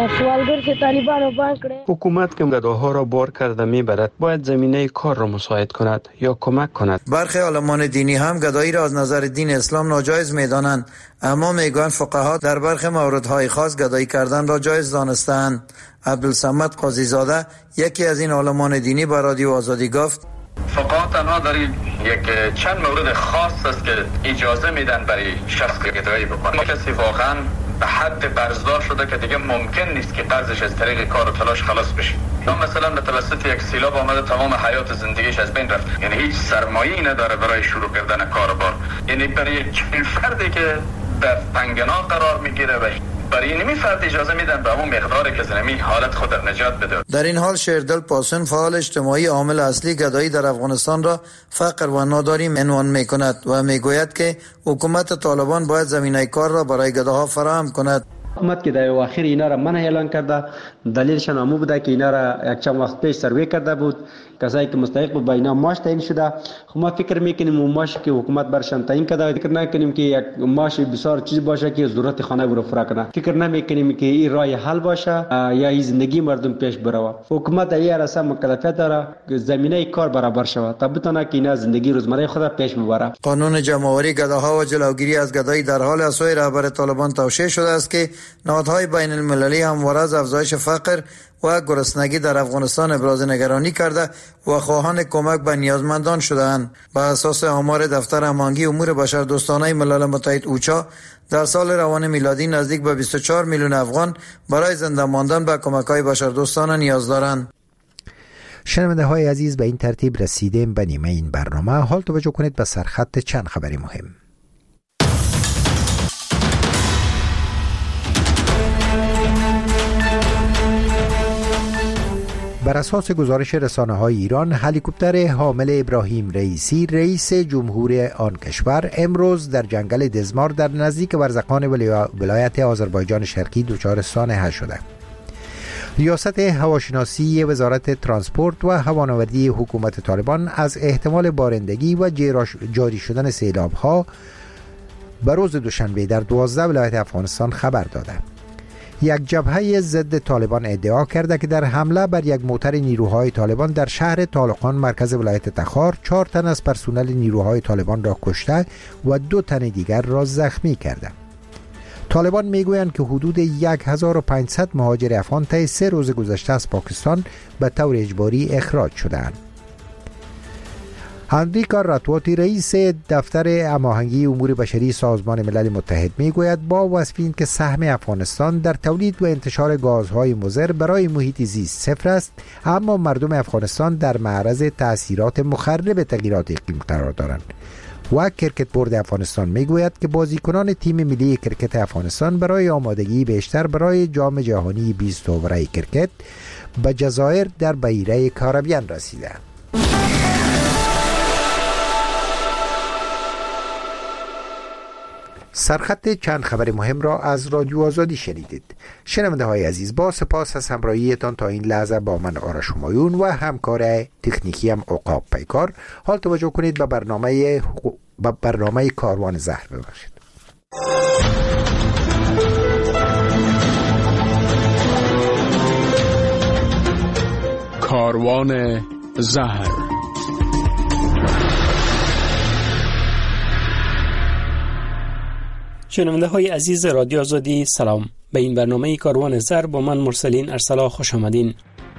حکومت که گداها را بار کرده میبرد باید زمینه کار را مساعد کند یا کمک کند. برخی عالمان دینی هم گدایی را از نظر دین اسلام ناجایز میدانند، اما میگویند فقها در برخی موردهای خاص گدایی کردن را جایز دانستند. عبدالصمد قاضی زاده، یکی از این عالمان دینی، به رادیو آزادی گفت: فقها تنها در یک چند مورد خاص است که اجازه میدن برای شخص گدایی بکنه. کسی واقعا به حد قرضدار شده که دیگه ممکن نیست که قرضش از طریق کار و تلاش خلاص بشه، یا مثلا به توسط یک سیلاب آمده تمام حیات زندگیش از بین رفت، یعنی هیچ سرمایه‌ای نداره برای شروع کردن کاروبار. یعنی برای یک فردی که در تنگنا قرار میگیره و برای این فرد اجازه میدن به همون مقداری که زمین حالت خود در نجات بده. در این حال شیردل پاسون، فعال اجتماعی، عامل اصلی گدایی در افغانستان را فقر و ناداری عنوان میکند و میگوید که حکومت طالبان باید زمینه کار را برای گداها فراهم کند. حکومت که در اواخر اینا را منع اعلان کرده، دلیلش هم بوده که اینا را یک چند وقت پیش سروی کرده بود، کسایی که مستحق بود با اینا معاش تعیین شده. خب ما فکر میکنیم اون معاش که حکومت برشان تعیین کرده، فکر نکنیم که یک معاش بسیار چیز باشه که ضرورت خانه برو فرا کنه. فکر نمیکنیم که این راه حل باشه یا این زندگی مردم پیش بره. حکومت ای راستا مکلفیت داره که زمینه کار برابر شود تا بتونه که اینا زندگی روزمره خود را پیش ببره. قانون جمع‌آوری گداها و جلوگیری از گدایی در حال از سوی رهبر طالبان توشیح شده است که نهادهای بین المللی همواره از افزایش فقر و گرسنگی در افغانستان ابراز نگرانی کرده و خواهان کمک به نیازمندان شده‌اند. بر اساس آمار دفتر هماهنگی امور بشردوستانه ملل متحد اوچا، در سال روان میلادی نزدیک به بیست و چهار میلیون افغان برای زنده ماندن به کمک‌های بشردوستانه نیاز دارند. شنونده های عزیز، به این ترتیب رسیدیم به نیمه این برنامه. حال توجه کنید به سرخط چند خبری مهم. بر اساس گزارش رسانه‌های ایران، هلیکوپتر حامل ابراهیم رئیسی رئیس جمهور آن کشور امروز در جنگل دزمار در نزدیک ورزقان ولایت آذربایجان شرقی دچار سانحه شده. ریاست هواشناسی وزارت ترانسپورت و هوانوردی حکومت طالبان از احتمال بارندگی و جاری شدن سیلاب‌ها به روز دوشنبه در دوازده ولایت افغانستان خبر داده. یک جبهه ضد طالبان ادعا کرده که در حمله بر یک موتر نیروهای طالبان در شهر طالقان مرکز ولایت تخار چهار تن از پرسنل نیروهای طالبان را کشته و دو تن دیگر را زخمی کرده. طالبان میگویند که حدود هزار و پانصد مهاجر افغان طی سه روز گذشته از پاکستان به طور اجباری اخراج شدند. هنریکا راتواتی رئیس دفتر هماهنگی امور بشری سازمان ملل متحد میگوید با وصف این که سهم افغانستان در تولید و انتشار گازهای مضر برای محیط زیست صفر است، اما مردم افغانستان در معرض تأثیرات مخرب تغییرات اقلیم قرار دارند. و کرکت بورد افغانستان میگوید که بازیکنان تیم ملی کرکت افغانستان برای آمادگی بیشتر برای جام جهانی بیست اوور کرکت به جزایر در بحیره کارابیان رسیده. سرخط چند خبر مهم را از رادیو آزادی شنیدید. شنونده های عزیز، با سپاس از همراهیتان تا این لحظه با من آرش همایون و همکار تکنیکی هم عقاب پیکار. حال توجه کنید به برنامه به برنامه کاروان زهر. ببخشید. کاروان زهر. شنونده های عزیز رادیو آزادی، سلام. به این برنامه کاروان زر با من مرسلین ارسلا خوش آمدین.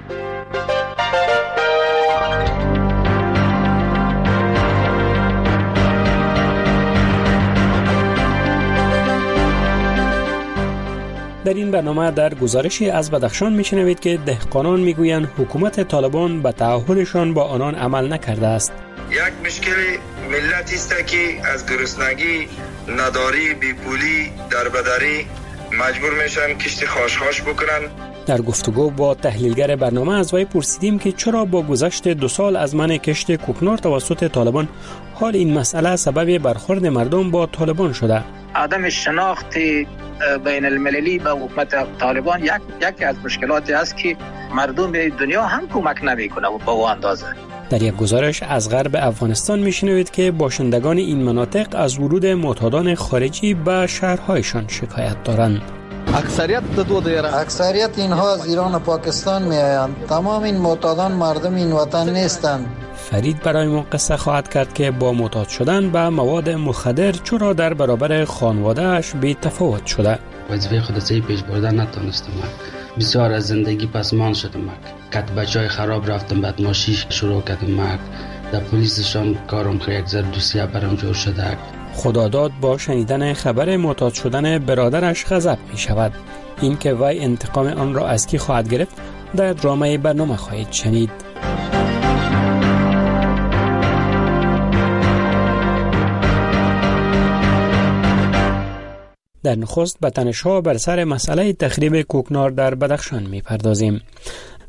در این برنامه در گزارشی از بدخشان میشنوید که دهقانان میگویند حکومت طالبان به تعهدشان با آنان عمل نکرده است. یک مشکل ملت است که از گرسنگی، نداری، بیپولی، دربدری مجبور میشن کشت خاش خاش بکنن. در گفتگو با تحلیلگر برنامه از وی پرسیدیم که چرا با گذشت دو سال از منع کشت کوکنار توسط طالبان حال این مسئله سبب برخورد مردم با طالبان شده. عدم شناخت بین المللی به حکومت طالبان یک یکی از مشکلاتی است که مردم دنیا هم کمک نمیکنه و به اون اندازه. در یک گزارش از غرب افغانستان میشنوید که باشندگان این مناطق از ورود معتادان خارجی به شهرهایشان شکایت دارند. اکثریت دو دیره اکثریت اینها از ایران و پاکستان می آیند. تمام این معتادان مردم این وطن نیستند. فرید برای ما قصه خواهد کرد که با معتاد شدن به مواد مخدر چرا در برابر خانواده‌اش بی تفاوت شده. وظیفه خود سعی پیش بردن نتونستم. بسیار از زندگی پسمان شدم. کت بچای خراب رفتم، بعد ماشیش شروع کردم. در پلیسشان کارم خیلی یک زر دوسیه برام جور شده. خداداد با شنیدن خبر معتاد شدن برادرش غضب می شود. این که وی انتقام آن را از کی خواهد گرفت در درامه برنامه خواهید شنید. در نخست به تنش‌ها بر سر مسئله تخریب کوکنار در بدخشان می پردازیم.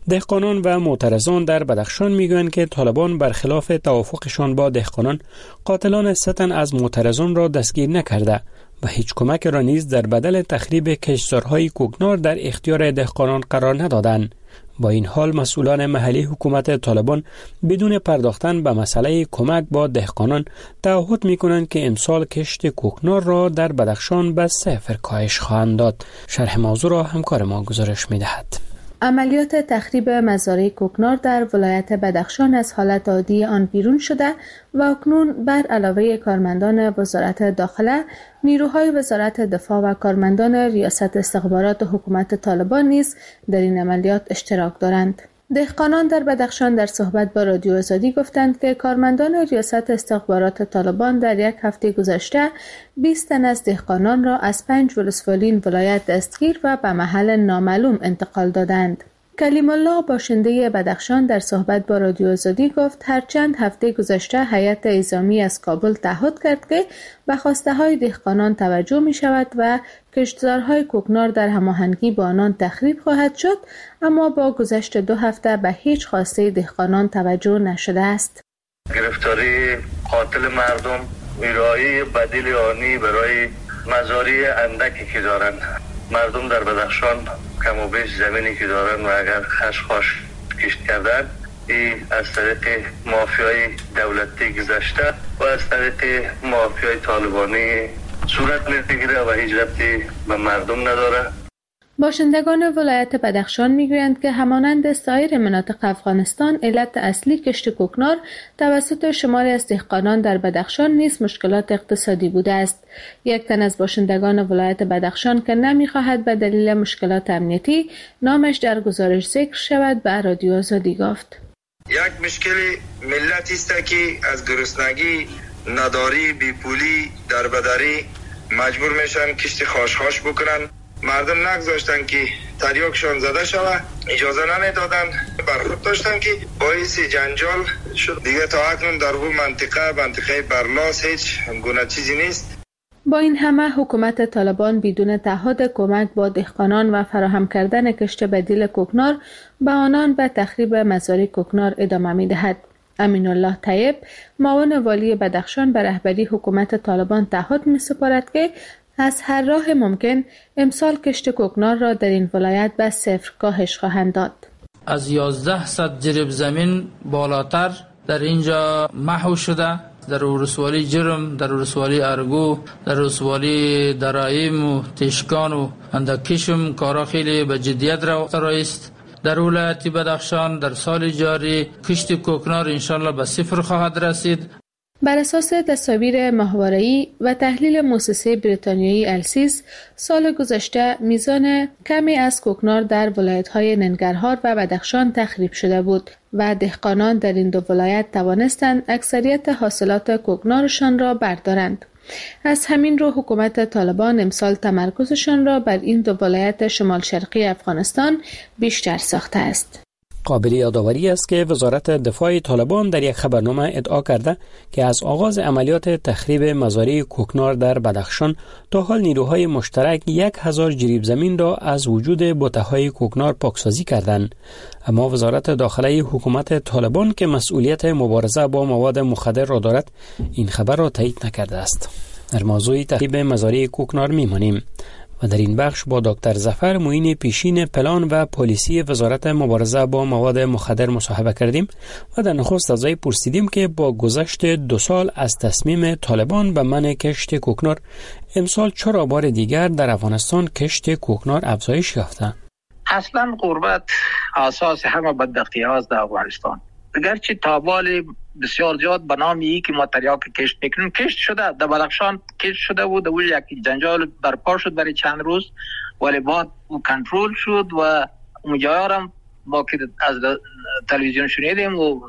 دهقانان و معترضان در بدخشان میگویند که طالبان برخلاف توافقشان با دهقانان قاتلان سه تن از معترضان را دستگیر نکرده و هیچ کمک را نیز در بدل تخریب کشتزارهای کوکنار در اختیار دهقانان قرار ندادند. با این حال مسئولان محلی حکومت طالبان بدون پرداختن به مسئله کمک با دهقانان تعهد می‌کنند که امسال کشت کوکنار را در بدخشان به صفر کاهش خواهند داد. شرح موضوع را همکار ما گزارش می‌دهد. عملیات تخریب مزارع کوکنار در ولایت بدخشان از حالت عادی آن بیرون شده و اکنون بر علاوه کارمندان وزارت داخله، نیروهای وزارت دفاع و کارمندان ریاست استخبارات حکومت طالبان نیز در این عملیات اشتراک دارند. دهقانان در بدخشان در صحبت با رادیو آزادی گفتند که کارمندان ریاست استخبارات طالبان در یک هفته گذشته بیست تن از دهقانان را از پنج ولسوالی ولایت دستگیر و به محل نامعلوم انتقال دادند. کلیم الله باشنده بدخشان در صحبت با رادیو آزادی گفت هرچند هفته گذشته هیئت انتظامی از کابل تعهد کرد که به خواسته های دهقانان توجه می شود و کشتزارهای کوکنار در هماهنگی با آنان تخریب خواهد شد، اما با گذشت دو هفته به هیچ خواسته دهقانان توجه نشده است. گرفتاری قاتل مردم، ویرایی بدیل آنی برای مزارع اندکی که دارند. مردم در بدخشان کم و بیش زمینی که دارن و اگر خشخاش کشت کردن، این از طریق مافیای دولتی گذشته و از طریق مافیای طالبانی صورت میگیره و هیچ ربطی به مردم نداره. باشندگان ولایت بدخشان میگویند که همانند سایر مناطق افغانستان، علت اصلی کشت کوکنار توسط شماری از دهقانان در بدخشان نیز مشکلات اقتصادی بوده است. یک تن از باشندگان ولایت بدخشان که نمیخواهد به دلیل مشکلات امنیتی نامش در گزارش ذکر شود به رادیو آزادی گفت: یک مشکل ملت است که از گرسنگی، نداری، بیپولی، دربدری مجبور میشن کشت خاشخاش بکنن. مردم نگذاشتن که تریاکشان زده شود، اجازه نمیدادن، برخورد داشتن که باعث جنجال شد. دیگه تا اکنون در اون منطقه منطقه برلاس هیچ گونه چیزی نیست. با این همه حکومت طالبان بدون تعهد کمک با دهقانان و فراهم کردن کشت بدیل کوکنار به آنان به تخریب مزارع کوکنار ادامه می‌دهد. امین الله طیب، معاون والی بدخشان، به رهبری حکومت طالبان تعهد می‌سپارد که از هر راه ممکن امسال کشت کوکنار را در این ولایت به صفر کاهش خواهند داد. از یازده صد جریب زمین بالاتر در اینجا محو شده. در ولسوالی جرم، در ولسوالی ارگو، در ولسوالی درایم و تشکان و اندکشم کارا خیلی به جدیت رفته است. در ولایت بدخشان در سال جاری کشت کوکنار انشالله به صفر خواهد رسید. بر اساس تصاویر ماهواره‌ای و تحلیل مؤسسه بریتانیایی السیس، سال گذشته میزان کمی از کوکنار در ولایت‌های ننگرهار و بدخشان تخریب شده بود و دهقانان در این دو ولایت توانستند اکثریت حاصلات کوکنارشان را بردارند. از همین رو حکومت طالبان امسال تمرکزشان را بر این دو ولایت شمال شرقی افغانستان بیشتر ساخته است. قابل یادآوری است که وزارت دفاع طالبان در یک خبرنامه ادعا کرده که از آغاز عملیات تخریب مزارع کوکنار در بدخشان تا حال نیروهای مشترک یک هزار جریب زمین را از وجود بوته‌های کوکنار پاکسازی کردند. اما وزارت داخله حکومت طالبان که مسئولیت مبارزه با مواد مخدر را دارد، این خبر را تایید نکرده است. در موضوع تخریب مزارع کوکنار می‌مانیم و در این بخش با دکتر ظفر معین پیشین پلان و پلیسی وزارت مبارزه با مواد مخدر مصاحبه کردیم و در نخست از او پرسیدیم که با گذشت دو سال از تصمیم طالبان به منع کشت کوکنار، امسال چرا بار دیگر در افغانستان کشت کوکنار افزایش یافته؟ اصلا غربت اساس همه بدبختی هاست در افغانستان. اگرچه تابال بسیار زیاد به نام ای که ما تریاک کشت میکنیم کشت شده، در بدخشان کشت شده بود، اول یک جنجال برپا شد برای چند روز، ولی بعد کنترل شد و مجاورم ما که از تلویزیون شنیدیم و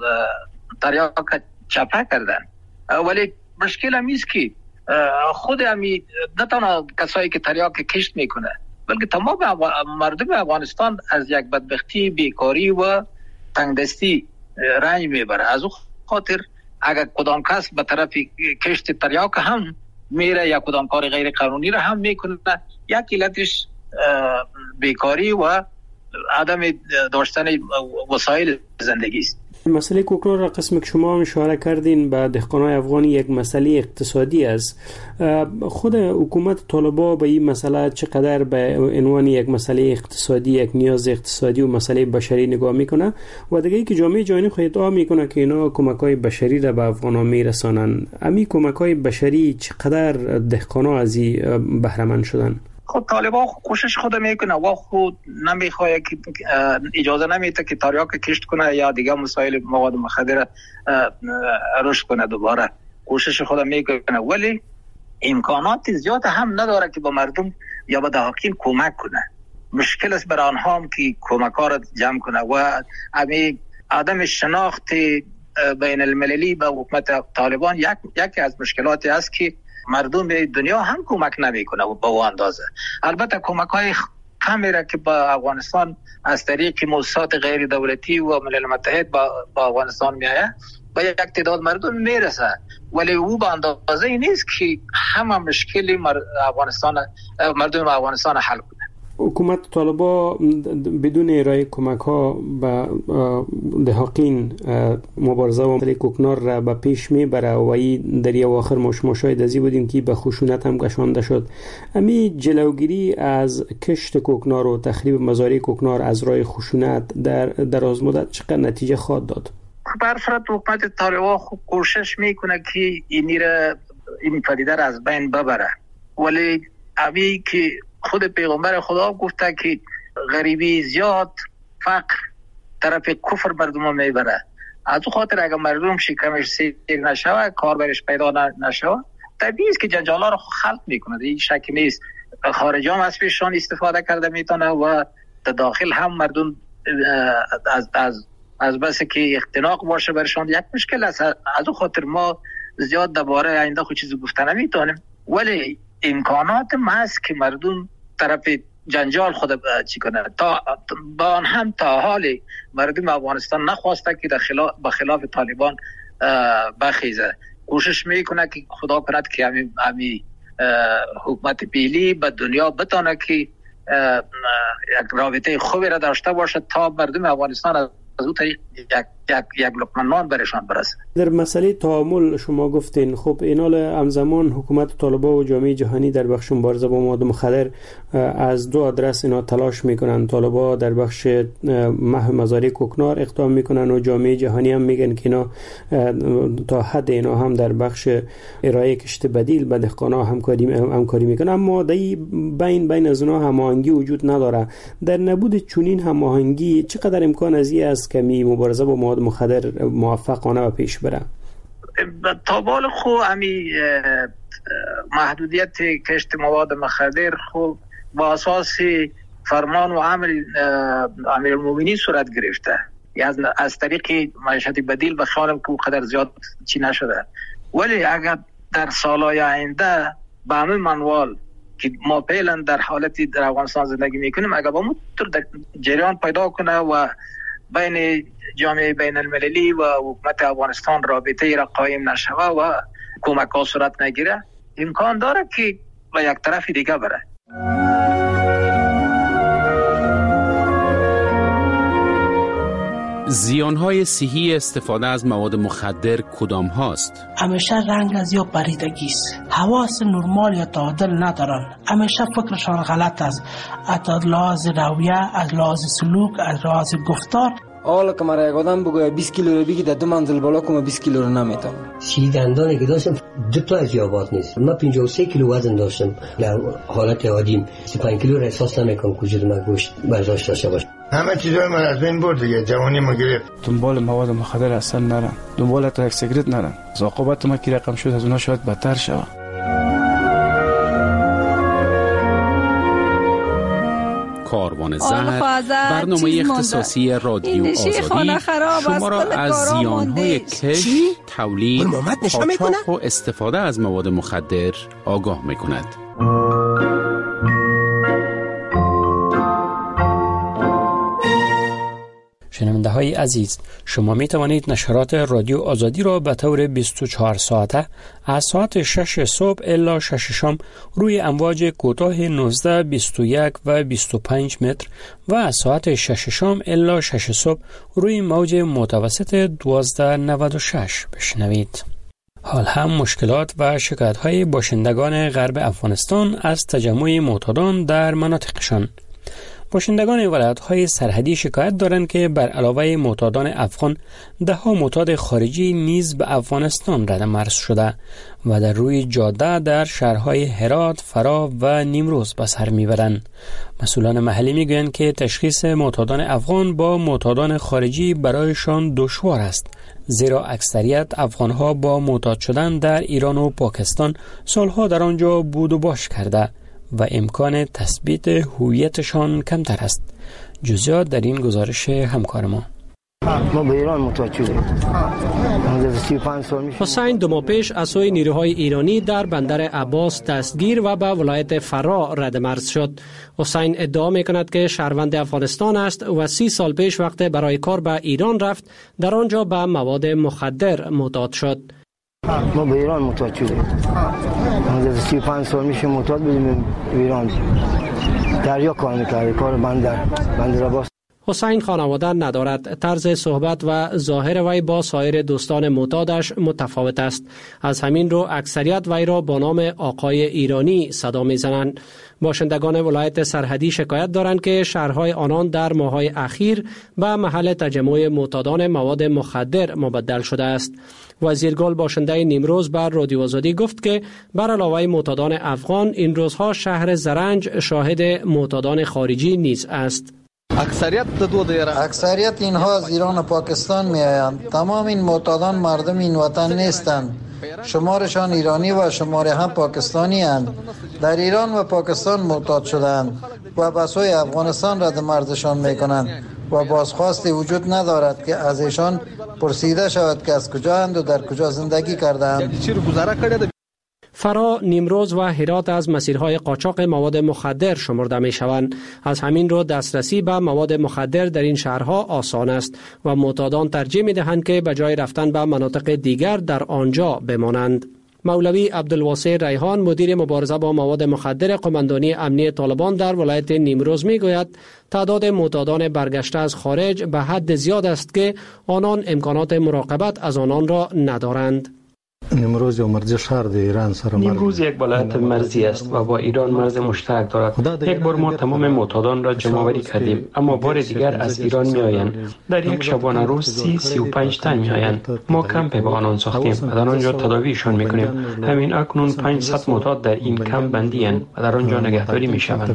تریاک چپه کردن. ولی مشکل هم ایست که خود همی نه تنها کسایی که تریاک کشت میکنه بلکه تمام مردم افغانستان از یک بدبختی، بیکاری و تنگدستی رنج میبره. از اون خاطر اگر کدام کس به طرف کشت تریاک هم میره یا کدام کار غیر قانونی را هم میکنه، یک علتش بیکاری و عدم داشتن وسایل زندگی است. مسئله کوکنار را قسم که شما هم اشاره کردین به دهقانای افغان یک مسئله اقتصادی است. خود حکومت طالبان به این مسئله چقدر به عنوان یک مسئله اقتصادی، یک نیاز اقتصادی و مسئله بشری نگاه میکنه و دیگه ای که جامعه جهانی خود ادعا میکنه که اینا کمک‌های بشری را به افغان‌ها میرسانن. امی کمک‌های بشری چقدر دهقانا از این بهره مند شدن؟ خب طالبان کوشش خود میکنه و خود نمیخواد که اجازه نمیده که تریاک کشت کنه یا دیگه مسائل مواد مخدر رشد کنه. دوباره کوشش خود میکنه ولی امکانات زیاد هم نداره که به مردم یا به دهقان کمک کنه. مشکل است برای آنها هم که کمک ها را جمع کنه و همین عدم شناخت بین المللی به حکومت طالبان یک یکی از مشکلاتی است که مردم دنیا هم کمک نمیکنه و با اندازه. البته کمک های کمی را که با افغانستان از طریق موسسات غیر دولتی و ملل متحد با, با افغانستان میآید با یک تعداد مردم میرسه ولی او به اندازه نیست که همه مشکل افغانستان مردم افغانستان حل کنه. حکومت طالبان بدون ارائه کمک ها به دهقان مبارزه و مسئله کوکنار را به پیش میبره و این در آخر مش مشاهده ازی بودیم که به خشونت هم کشانده شد. امی جلوگیری از کشت کوکنار و تخریب مزارع کوکنار از راه خشونت در دراز مدت چقدر نتیجه خواهد داد؟ برفرض حکومت طالبان خوب کوشش میکنه که این را این پدیده را از بین ببره ولی امی که خود پیغمبر خدا گفته که غریبی زیاد فقر طرف کفر مردم میبره. از او خاطر اگر مردم شکمش سیر نشوه کار برش پیدا نشوه طبیعی است که جنجالا رو خلق میکنه. این شک نیست. خارجی هم از پیششان استفاده کرده میتونه و در داخل هم مردم از از از بس که اختناق باشه برشان یک مشکل است. از او خاطر ما زیاد درباره آینده خود چیزی گفته نمیتونیم ولی امکانات ما هست که مردم طرف جنجال خود چی کنه. تا با آن هم تا حالی مردم افغانستان نخواسته که در خلاف به خلاف طالبان بخیزه. کوشش میکنه که خدا کند که همی, همی حکومت پیلی به دنیا بتانه که یک رابطه خوبی را داشته باشه تا مردم افغانستان از او طریق یک یک یک لقمه نان برشان برسه. در مسئله تعامل شما گفتین خب اینال همزمان حکومت طالبان و جامعه جهانی در بخش مبارزه با مواد مخدر از دو آدرس اینا تلاش میکنن. طالبان در بخش محو مزارع کوکنار اقدام میکنن و جامعه جهانی هم میگن که اینا تا حد اینا هم در بخش ارائه کشت بدیل به دهقانا همکاری همکاری میکنن اما در بین بین از اونها هماهنگی وجود نداره. در نبود چنین هماهنگی چقدر امکان از این است که می مبارزه با مواد مخدر موفقانه و پیش بره؟ تا بال خو امی محدودیت کشت مواد مخدر خو با اساس فرمان و عمل امیرالمومنین صورت گرفته. از از طریق معیشت بدیل به خیالم که قدر زیاد چی نشده ولی اگر در سالهای آینده به همه منوال که ما فعلا در حالتی در افغانستان زندگی میکنیم اگر با مطور در جریان پیدا کنه و بین جامعه بین المللی و حکومت افغانستان رابطه را قایم نشوه و کمک ها صورت نگیره امکان داره که به یک طرف دیگه بره. زیانهای صحی استفاده از مواد مخدر کدام هاست؟ همیشه رنگ از یا پریدگی است. حواس نرمال یا تعادل ندارن. همیشه فکرشان غلط است. از لحاظ رویه، از لحاظ سلوک، از لحاظ گفتار. حالا که مرا یک آدم بگوید بیست کیلو رو بگی در دو منزل بالا کنم بیست کیلو رو نمیتونم. سی دندانی که داشتم دو تا از یابات نیست. من پنجاه و سه کیلو وزن داشتم. در حالت عادیم سی و پنج کیلو را احساس نمیکنم کجا من گوشت برداشت داشته باشم. همه چیزای من از بین برد دیگه. جوانی ما گرفت. دنبال مواد مخدر اصلا نرم. دنبال تا یک سیگرت نرم. عاقبت ما کی رقم شد از اونها شاید بدتر شود. کاروان زهر برنامه اختصاصی رادیو آزادی شما را از زیانهای کشت، تولید، قاچاق و استفاده از مواد مخدر آگاه می‌کند. شنونده های عزیز، شما می توانید نشرات رادیو آزادی را به طور بیست و چهار ساعته از ساعت شش صبح الی شش شام روی امواج کوتاه نوزده، بیست و یک و بیست و پنج متر و از ساعت شش شام الی شش صبح روی موج متوسط دوازده نود و شش بشنوید. حال هم مشکلات و شکایت‌های باشندگان غرب افغانستان از تجمع معتادان در مناطقشان. باشندگان ولایت‌های سرحدی شکایت دارند که بر علاوه معتادان افغان، ده ها معتاد خارجی نیز به افغانستان رد مرز شده و در روی جاده در شهرهای هرات، فرا و نیمروز به سر میبرند. مسئولان محلی میگویند که تشخیص معتادان افغان با معتادان خارجی برایشان دشوار است، زیرا اکثریت افغانها با معتاد شدن در ایران و پاکستان سالها در آنجا بود و باش کرده و امکان تثبیت هویتشان کمتر است. جزئیات در این گزارش همکار ما. ما به ایران معتاد شدیم. حسین دو ماه پیش از سوی نیروهای ایرانی در بندر عباس دستگیر و به ولایت فرا رد مرز شد. حسین ادعا میکند که شهروند افغانستان است و سی سال پیش وقت برای کار به ایران رفت، در آنجا به مواد مخدر معتاد شد. ما به ایران معتاد شدیم. ما سی و پنج سال میشه معتاد بودیم ایران. دریا کار میکردیم، کار بندر بندر عباس. حسین خانواده ندارد. طرز صحبت و ظاهر وی با سایر دوستان معتادش متفاوت است. از همین رو اکثریت وی را با نام آقای ایرانی صدا میزنند. باشندگان ولایت سرحدی شکایت دارند که شهرهای آنان در ماه‌های اخیر به محل تجمع معتادان مواد مخدر مبدل شده است. وزیرگل باشنده نیمروز بر رادیو آزادی گفت که بر علاوه معتادان افغان، این روزها شهر زرنج شاهد معتادان خارجی نیز است. اکثریت اکثریت اینها از ایران و پاکستان می آیند. تمام این معتادان مردم این وطن نیستند. شمارشان ایرانی و شمار هم پاکستانی اند. در ایران و پاکستان معتاد شدند و به سوی افغانستان رد مرزشان می کنند و بازخواستی وجود ندارد که از ایشان پرسیده شود که از کجا اند و در کجا زندگی کردند. فرا، نیمروز و هرات از مسیرهای قاچاق مواد مخدر شمرده می شوند. از همین رو دسترسی به مواد مخدر در این شهرها آسان است و معتادان ترجیح می دهند که به جای رفتن به مناطق دیگر در آنجا بمانند. مولوی عبدالواسع ریحان، مدیر مبارزه با مواد مخدر قماندانی امنی طالبان در ولایت نیمروز می گوید تعداد معتادان برگشته از خارج به حد زیاد است که آنان امکانات مراقبت از آنان را ندارند. نیمروز یا مرزی شهر در ایران سره نیمروز یک ولایت مرزی است و با ایران مرز مشترک دارد. یک بار ما تمام معتادان را جمع آوری کردیم، اما بار دیگر از ایران می آیند. در یک شبانه روز سی سی و پنج تن می آیند. ما کمپ به آنان ساختیم و در آنجا تداویشان می کنیم. همین اکنون پانصد معتاد در این کمپ بندی اند و در آنجا نگهداری می شوند.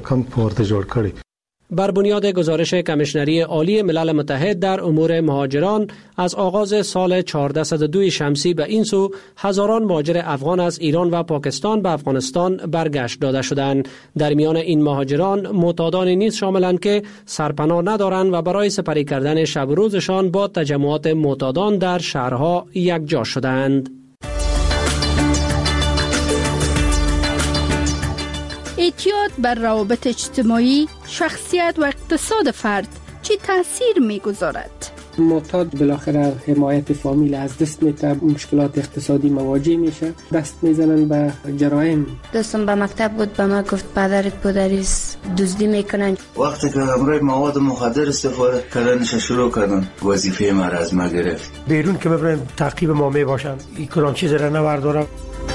بر بنیاد گزارش کمیشنری عالی ملل متحد در امور مهاجران، از آغاز سال چهارصد و دو شمسی به این سو هزاران مهاجر افغان از ایران و پاکستان به افغانستان برگشت داده شدند. در میان این مهاجران معتادانی نیز شاملند که سرپناه ندارند و برای سپری کردن شب و روزشان با تجمعات معتادان در شهرها یکجا شدند. اعتیاد بر روابط اجتماعی، شخصیت و اقتصاد فرد چه تأثیر می‌گذارد؟ معتاد بالاخره حمایت فامیل از دست میده، مشکلات اقتصادی مواجه میشه، دست میزنن به جرایم. دوستم به مکتب بود، به ما گفت پدرت پدریس دزدی میکنن. وقتی که امروز مواد مخدر استفاده کردنش شروع کردن، وظیفه ما را از ما گرفت. بیرون که ببرن تعقیب ما میباشن، این کدام چیز را نبردارم.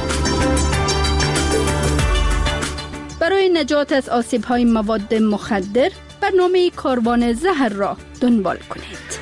برای نجات از آسیب‌های مواد مخدر، برنامه کاروان زهر را دنبال کنید.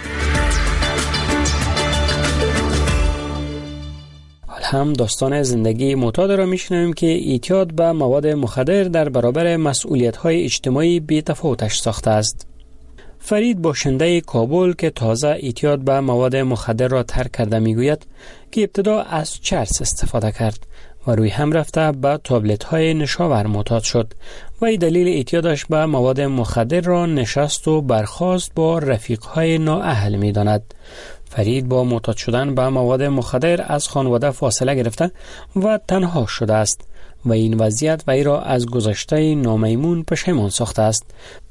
حال هم داستان زندگی معتاد را میشنویم که اعتیاد به مواد مخدر در برابر مسئولیت‌های اجتماعی بی‌تفاوتش ساخته است. فرید باشنده کابل که تازه اعتیاد به مواد مخدر را ترک کرده میگوید که ابتدا از چرس استفاده کرد و روی هم رفته به تابلت های نشاور معتاد شد و این دلیل اعتیادش به مواد مخدر را نشست و برخاست با رفیق های نااهل می داند. فرید با معتاد شدن به مواد مخدر از خانواده فاصله گرفته و تنها شده است و این وضعیت وی را از گذشته نامیمون پشیمان ساخته است.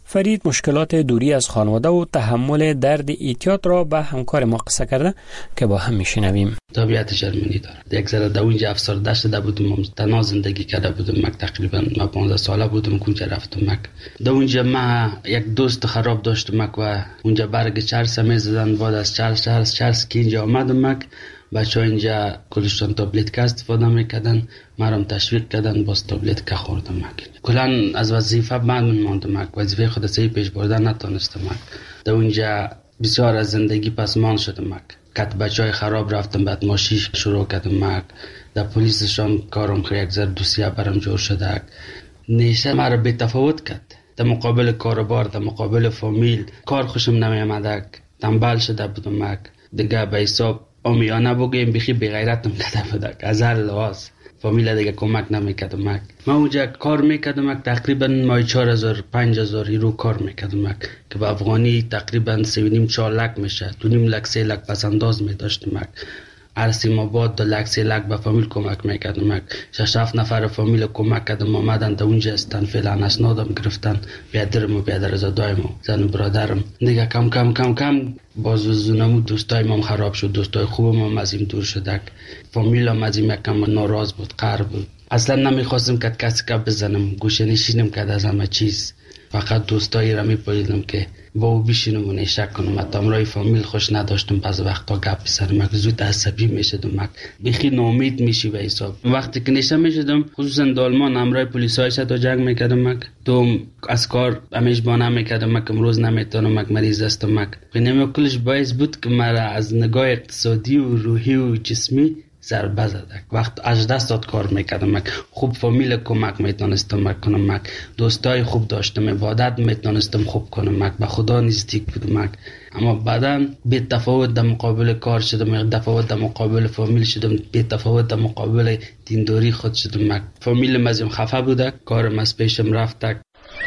فرید مشکلات دوری از خانواده و تحمل درد اعتیاد را به همکار ما قصه کرده که با هم میشنویم. طبیعت جرمنی داره. یک ذره در اونجا افسرده شده بودم، تنها زندگی کرده بودم. مک تقریبا ما پانزده ساله بودم که اونجا رفتم مک. در اونجا ما یک دوست خراب داشتم مک و اونجا برگ چرس میزدن. بعد از چرس چرس چرس که اینجا آمدم مک، بچه ها اینجا کلشتان تابلت که استفاده میکردن، مرام تشویق کردن باز تابلت که خوردم مک. کلان از وظیفه بعد من ماندم مک، وظیفه خود صحیح پیش بردن نتونستم مک. در اونجا بسیار از زندگی پسمان شدم مک. کت بچه های خراب رفتم، بعد ماشیش شروع کردم مک. در پلیسشان کارم خیلی یک ذر دوسیه برم جور شده. نیشه مرا به تفاوت کرد در مقابل کاربار، در مقابل فامیل. کار خوشم نمیامده، تنبل شده بودم مک. دیگه به حساب امیانه بگیم بخی بغیرتم کده بوده، از هر لحاظ فامیل دیگه کمک نمیکردم مک. من اونجا کار میکردم مک، تقریبا مای چهار هزار پنج هزار یورو کار میکردم مک که به افغانی تقریبا سه و نیم چهار لک میشه. دو نیم لک سه لک پس انداز میداشتم مک. هر سی ما بعد دو لک سه لک به فامیل کمک میکردم مک. شش هفت نفر فامیل کمک کردم آمدن تا اونجا استن، فعلا اسنادم گرفتن، بیادرم و بیادرزادایم و زن و برادرم. دیگه کم کم کم کم باز زونمو دوستای ما خراب شد، دوستای خوبم هم از این دور شدک. فامیل هم از این یکم ناراض بود، قهر بود. اصلا نمیخواستم که کسی که بزنم، گوشه نشینم که از همه چیز. فقط دوستایی را میپاییدم که با او بشینم و نشک کنم. حتی امرای فامیل خوش نداشتم، بعض وقتا گپ بزنم مک، زود عصبی میشدم مک، بخی ناامید میشی به حساب. وقتی که نشه میشدم خصوصا دالمان امرای پلیسای تا جنگ میکردم مک. تو از کار همیش بانه میکردم مک، امروز نمیتونم مک، مریض هستم مک. نمی کلش باعث بود که مرا از نگاه اقتصادی و روحی و جسمی ضربه زده. وقت هجده ساعت کار میکردم مک، خوب فامیل کمک میتونستم مک کنم مک، دوستای خوب داشتم، عبادت میتونستم خوب کنم مک، به خدا نزدیک بودم مک. اما بعدا بی تفاوت در مقابل کار شدم، یک تفاوت در مقابل فامیل شدم، بی تفاوت در مقابل دینداری خود شدم مک. فامیل مزیم خفه بوده، کارم از پیشم رفته.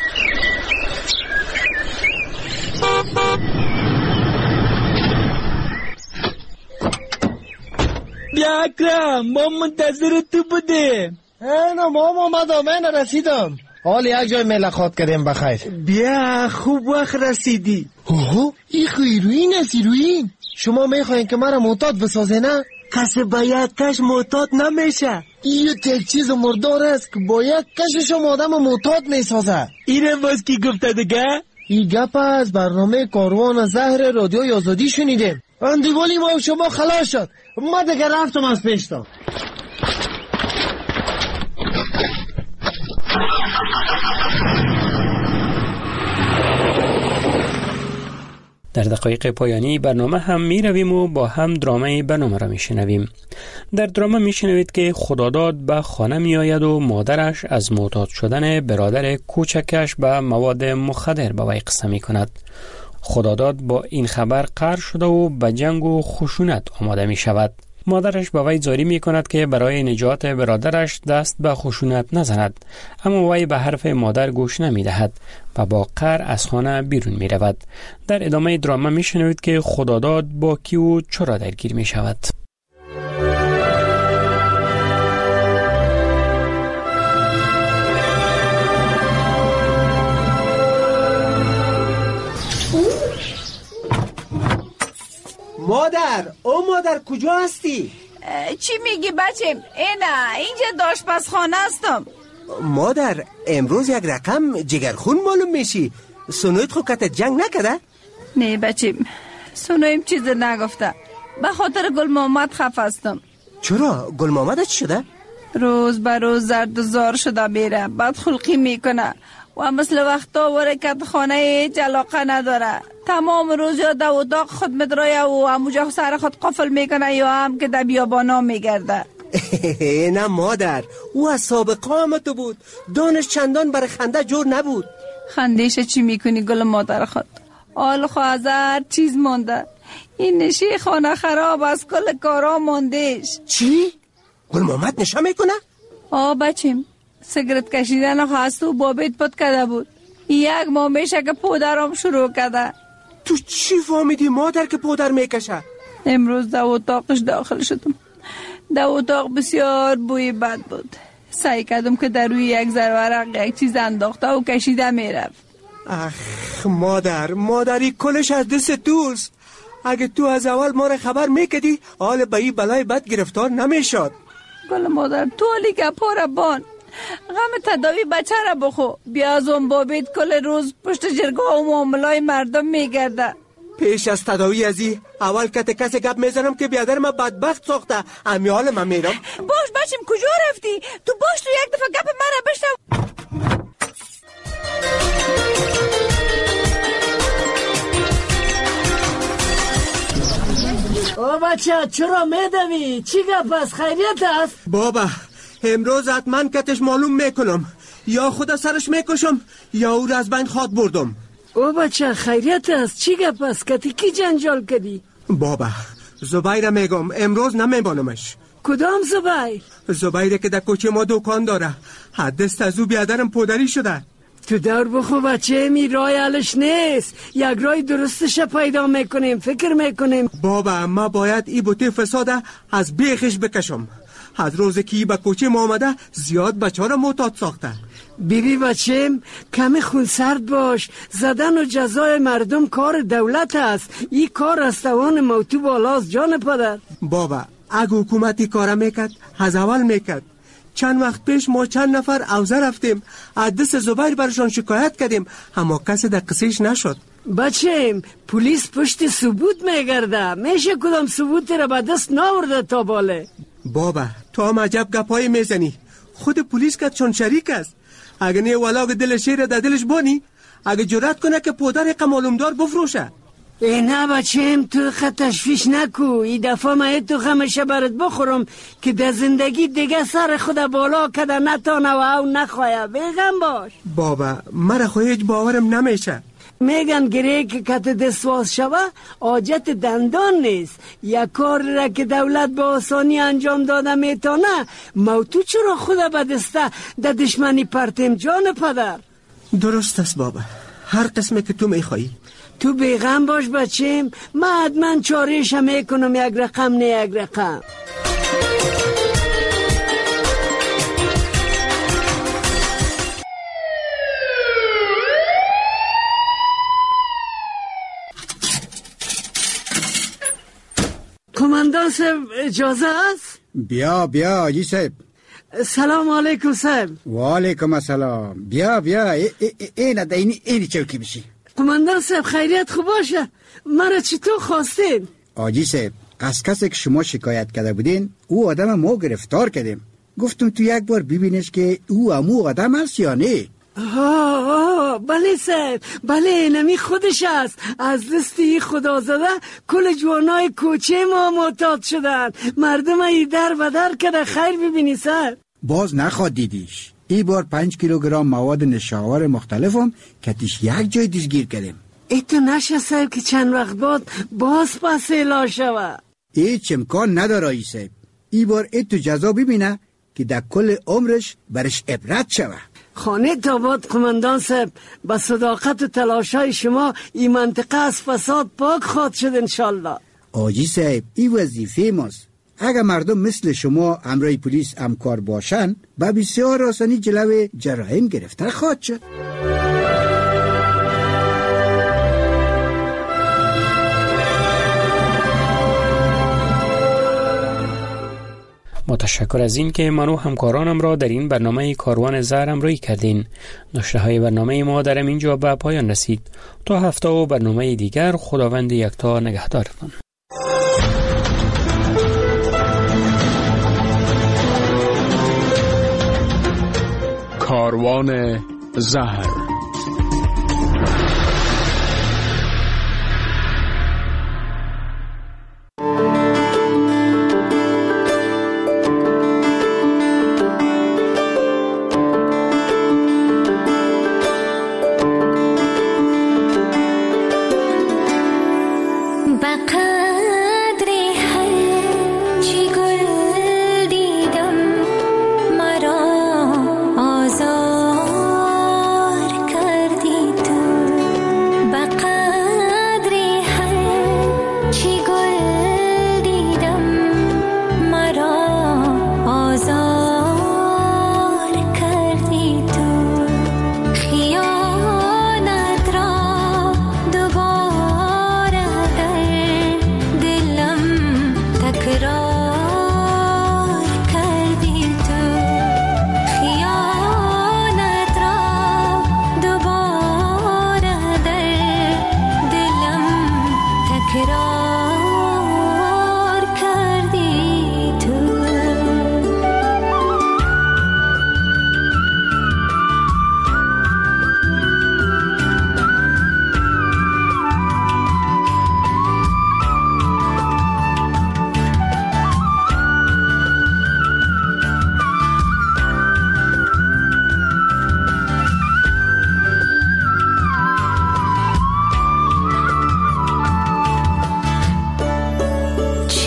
بیا اکرم، ما منتظر تو بودیم. اینا ما اومدم، من رسیدم. حال یک جای ملاقات کردیم بخیر. بیا خوب وقت رسیدی. اوه این خیروین است. ایروین شما میخواین که مرا معتاد بسازه نه؟ کسی با یک کش معتاد نمیشه. این یک چیز مردار است که با یک کشش آدم معتاد میسازه. اینه باز کی گفته دیگه؟ این گپ از برنامه کاروان زهر رادیوی آزادی شنیدیم. اندیوالی ما شما خلاص شد، ما دیگه رفتم از پیشتا. در دقایق پایانی برنامه هم می رویم و با هم درامه برنامه را می شنویم. در درامه می شنوید که خداداد به خانه می آید و مادرش از معتاد شدن برادر کوچکش به مواد مخدر به وی قصه می کند. خداداد با این خبر قهر شده و به جنگ و خشونت آماده می شود. مادرش به وی زاری می کند که برای نجات برادرش دست به خشونت نزند، اما وی به حرف مادر گوش نمی دهد و با قهر از خانه بیرون می رود. در ادامه دراما می شنوید که خداداد با کی و چرا درگیر می شود. مادر، او مادر کجا هستی؟ چی میگی بچم؟ اینا اینجا آشپزخانه هستم. مادر امروز یک رقم جگرخون معلوم میشی. سنویت خو کت جنگ نکده؟ نه بچم، سنویم چیز نگفته. به خاطر گل محمد خفه هستم. چرا؟ گل محمد چی شده؟ روز به روز زرد زار شده میره، بد خلقی میکنه و مثل وقتا ورکت خانه جلاقه نداره. تمام روز یا در اتاق خود مدرایه و هموجا سر خود قفل میکنه یا هم که در بیابانا میگرده. نه مادر، او از سابقه آمده بود، دانش چندان برای خنده جور نبود. خندیش چی میکنی گل مادر خود؟ آل خوازر چیز مانده. این نشی خانه خراب از کل کارا ماندهش. چی؟ گل محمد نشه میکنه؟ آه بچیم، سیگرت کشیدن خواست و بابیت پد کده بود. یک ماه میشه که پودرم شروع کده. تو چی فهمیدی مادر که پودر میکشه؟ امروز در اتاقش داخل شدم. در اتاق بسیار بوی بد بود. سعی کردم که در روی یک ذره ورق یک چیز انداخته و کشیده میرفت. اخ مادر مادری کلش از دست توست. اگه تو از اول ما را خبر میکدی حال به این بلای بد گرفتار نمیشد. گل مادر تو علی گپا بان غم تداوی بچه را بخو. بیا از اون بابید کل روز پشت جرگاه و معاملای مردم میگرده. پیش از تداوی ازی اول کت کسی گپ میزنم که بیادر ما بدبخت ساخته. امی حال من میرم. باش بچم کجا رفتی؟ تو باش تو یک دفعه گپ من را بشنو. او بچه چرا میدوی؟ چی گپ است؟ خیریت است؟ بابا امروز حتما کتش معلوم میکنم. یا خدا سرش میکشم یا او را از بین خواد بردم. او بچه خیریت است؟ چی گپ است؟ کتی کی جنجال کردی؟ بابا زبیر میگم امروز نمیبانمش. کدام زبیر؟ زبیر که در کوچه ما دکان داره. حدست از او بیادرم پدری شده. تو دور بخو بچه می رای علش نیست. یک رای درستش پیدا میکنیم فکر میکنیم. بابا ما باید ای بوته فساده از بیخش بکشم. از روز که ای به کوچه ما آمده زیاد بچه ها را معتاد ساخته. بیبی بچم کمی خونسرد باش. زدن و جزای مردم کار دولت است. این کار از توان موتو بالاست جان پدر. بابا اگه حکومتی کار میکرد از اول میکرد. چند وقت پیش ما چند نفر اوزه رفتیم عدس زبیر برشان شکایت کردیم اما کسی در قصیش نشد. بچم پلیس پشت ثبوت میگرده. میشه کدام ثبوتی را به دست ناورده تا باله. بابا تو هم عجب گپای میزنی. خود پلیس که چون شریک است. اگه نه ولاغ دل شیر در دلش بانی اگه جرأت کنه که پدر قمالمدار بفروشه. ای نه بچم تو خط تشویش نکو. ای دفعه من تو خمشه برات بخورم که در زندگی دیگه سر خود بالا کده نتانه و او نخواه. بیغم باش. بابا مرا خو هیچ باورم نمیشه. میگن گره که کت دستواز شوه آجت دندان نیست. یک کار را که دولت با آسانی انجام داده میتانه موتو چرا خود به دسته در دشمنی پرتیم جان پدر. درست است بابا هر قسمه که تو میخوایی. تو بیغم باش بچیم. من حتما چاریش میکنم یک رقم نه یک رقم. کماندان صاحب اجازه است؟ بیا بیا آجی صاحب. سلام علیکم صاحب. و علیکم السلام. بیا بیا اینه دا اینی اینی چوکی بشی. کماندان صاحب خیریت خوب باشه. مرا چطور خواستین؟ آجی صاحب از کسی که شما شکایت کرده بودین او آدم ما گرفتار کردیم. گفتم تو یک بار ببینش که او امو آدم است یا نه. آه آه بله صاحب بله نمی خودش است. از دستی خدا زده کل جوانای کوچه ما معتاد شدن. مردم ای در بدر کده خیر ببینی صاحب. باز نخواد دیدیش. ای بار پنج کیلوگرم مواد نشاور مختلف هم کتیش یک جای دستگیر کردیم. ای تو نشه صاحب که چند وقت بعد باز پس اعلا شوه. هیچ امکان نداره ای صاحب. ای بار ای تو جزا ببینه که در کل عمرش برش عبرت شوه. خانه تاباد قماندان صاحب با صداقت و تلاشای شما این منطقه از فساد پاک خواد شد انشالله. آجی صاحب این وظیفه ماست. اگر مردم مثل شما همراه پلیس همکار باشن با بسیار آسانی جلوی جرایم گرفته خواهد شد. متشکر از این که من و همکارانم را در این برنامه کاروان زهر همراهی کردین. نشره های برنامه ما در اینجا به پایان رسید. تا هفته و برنامه دیگر خداوند یکتا نگهدارتان. کاروان زهر. آزار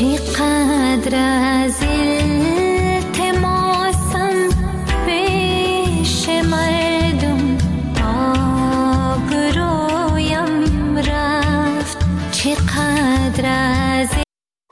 چقدر از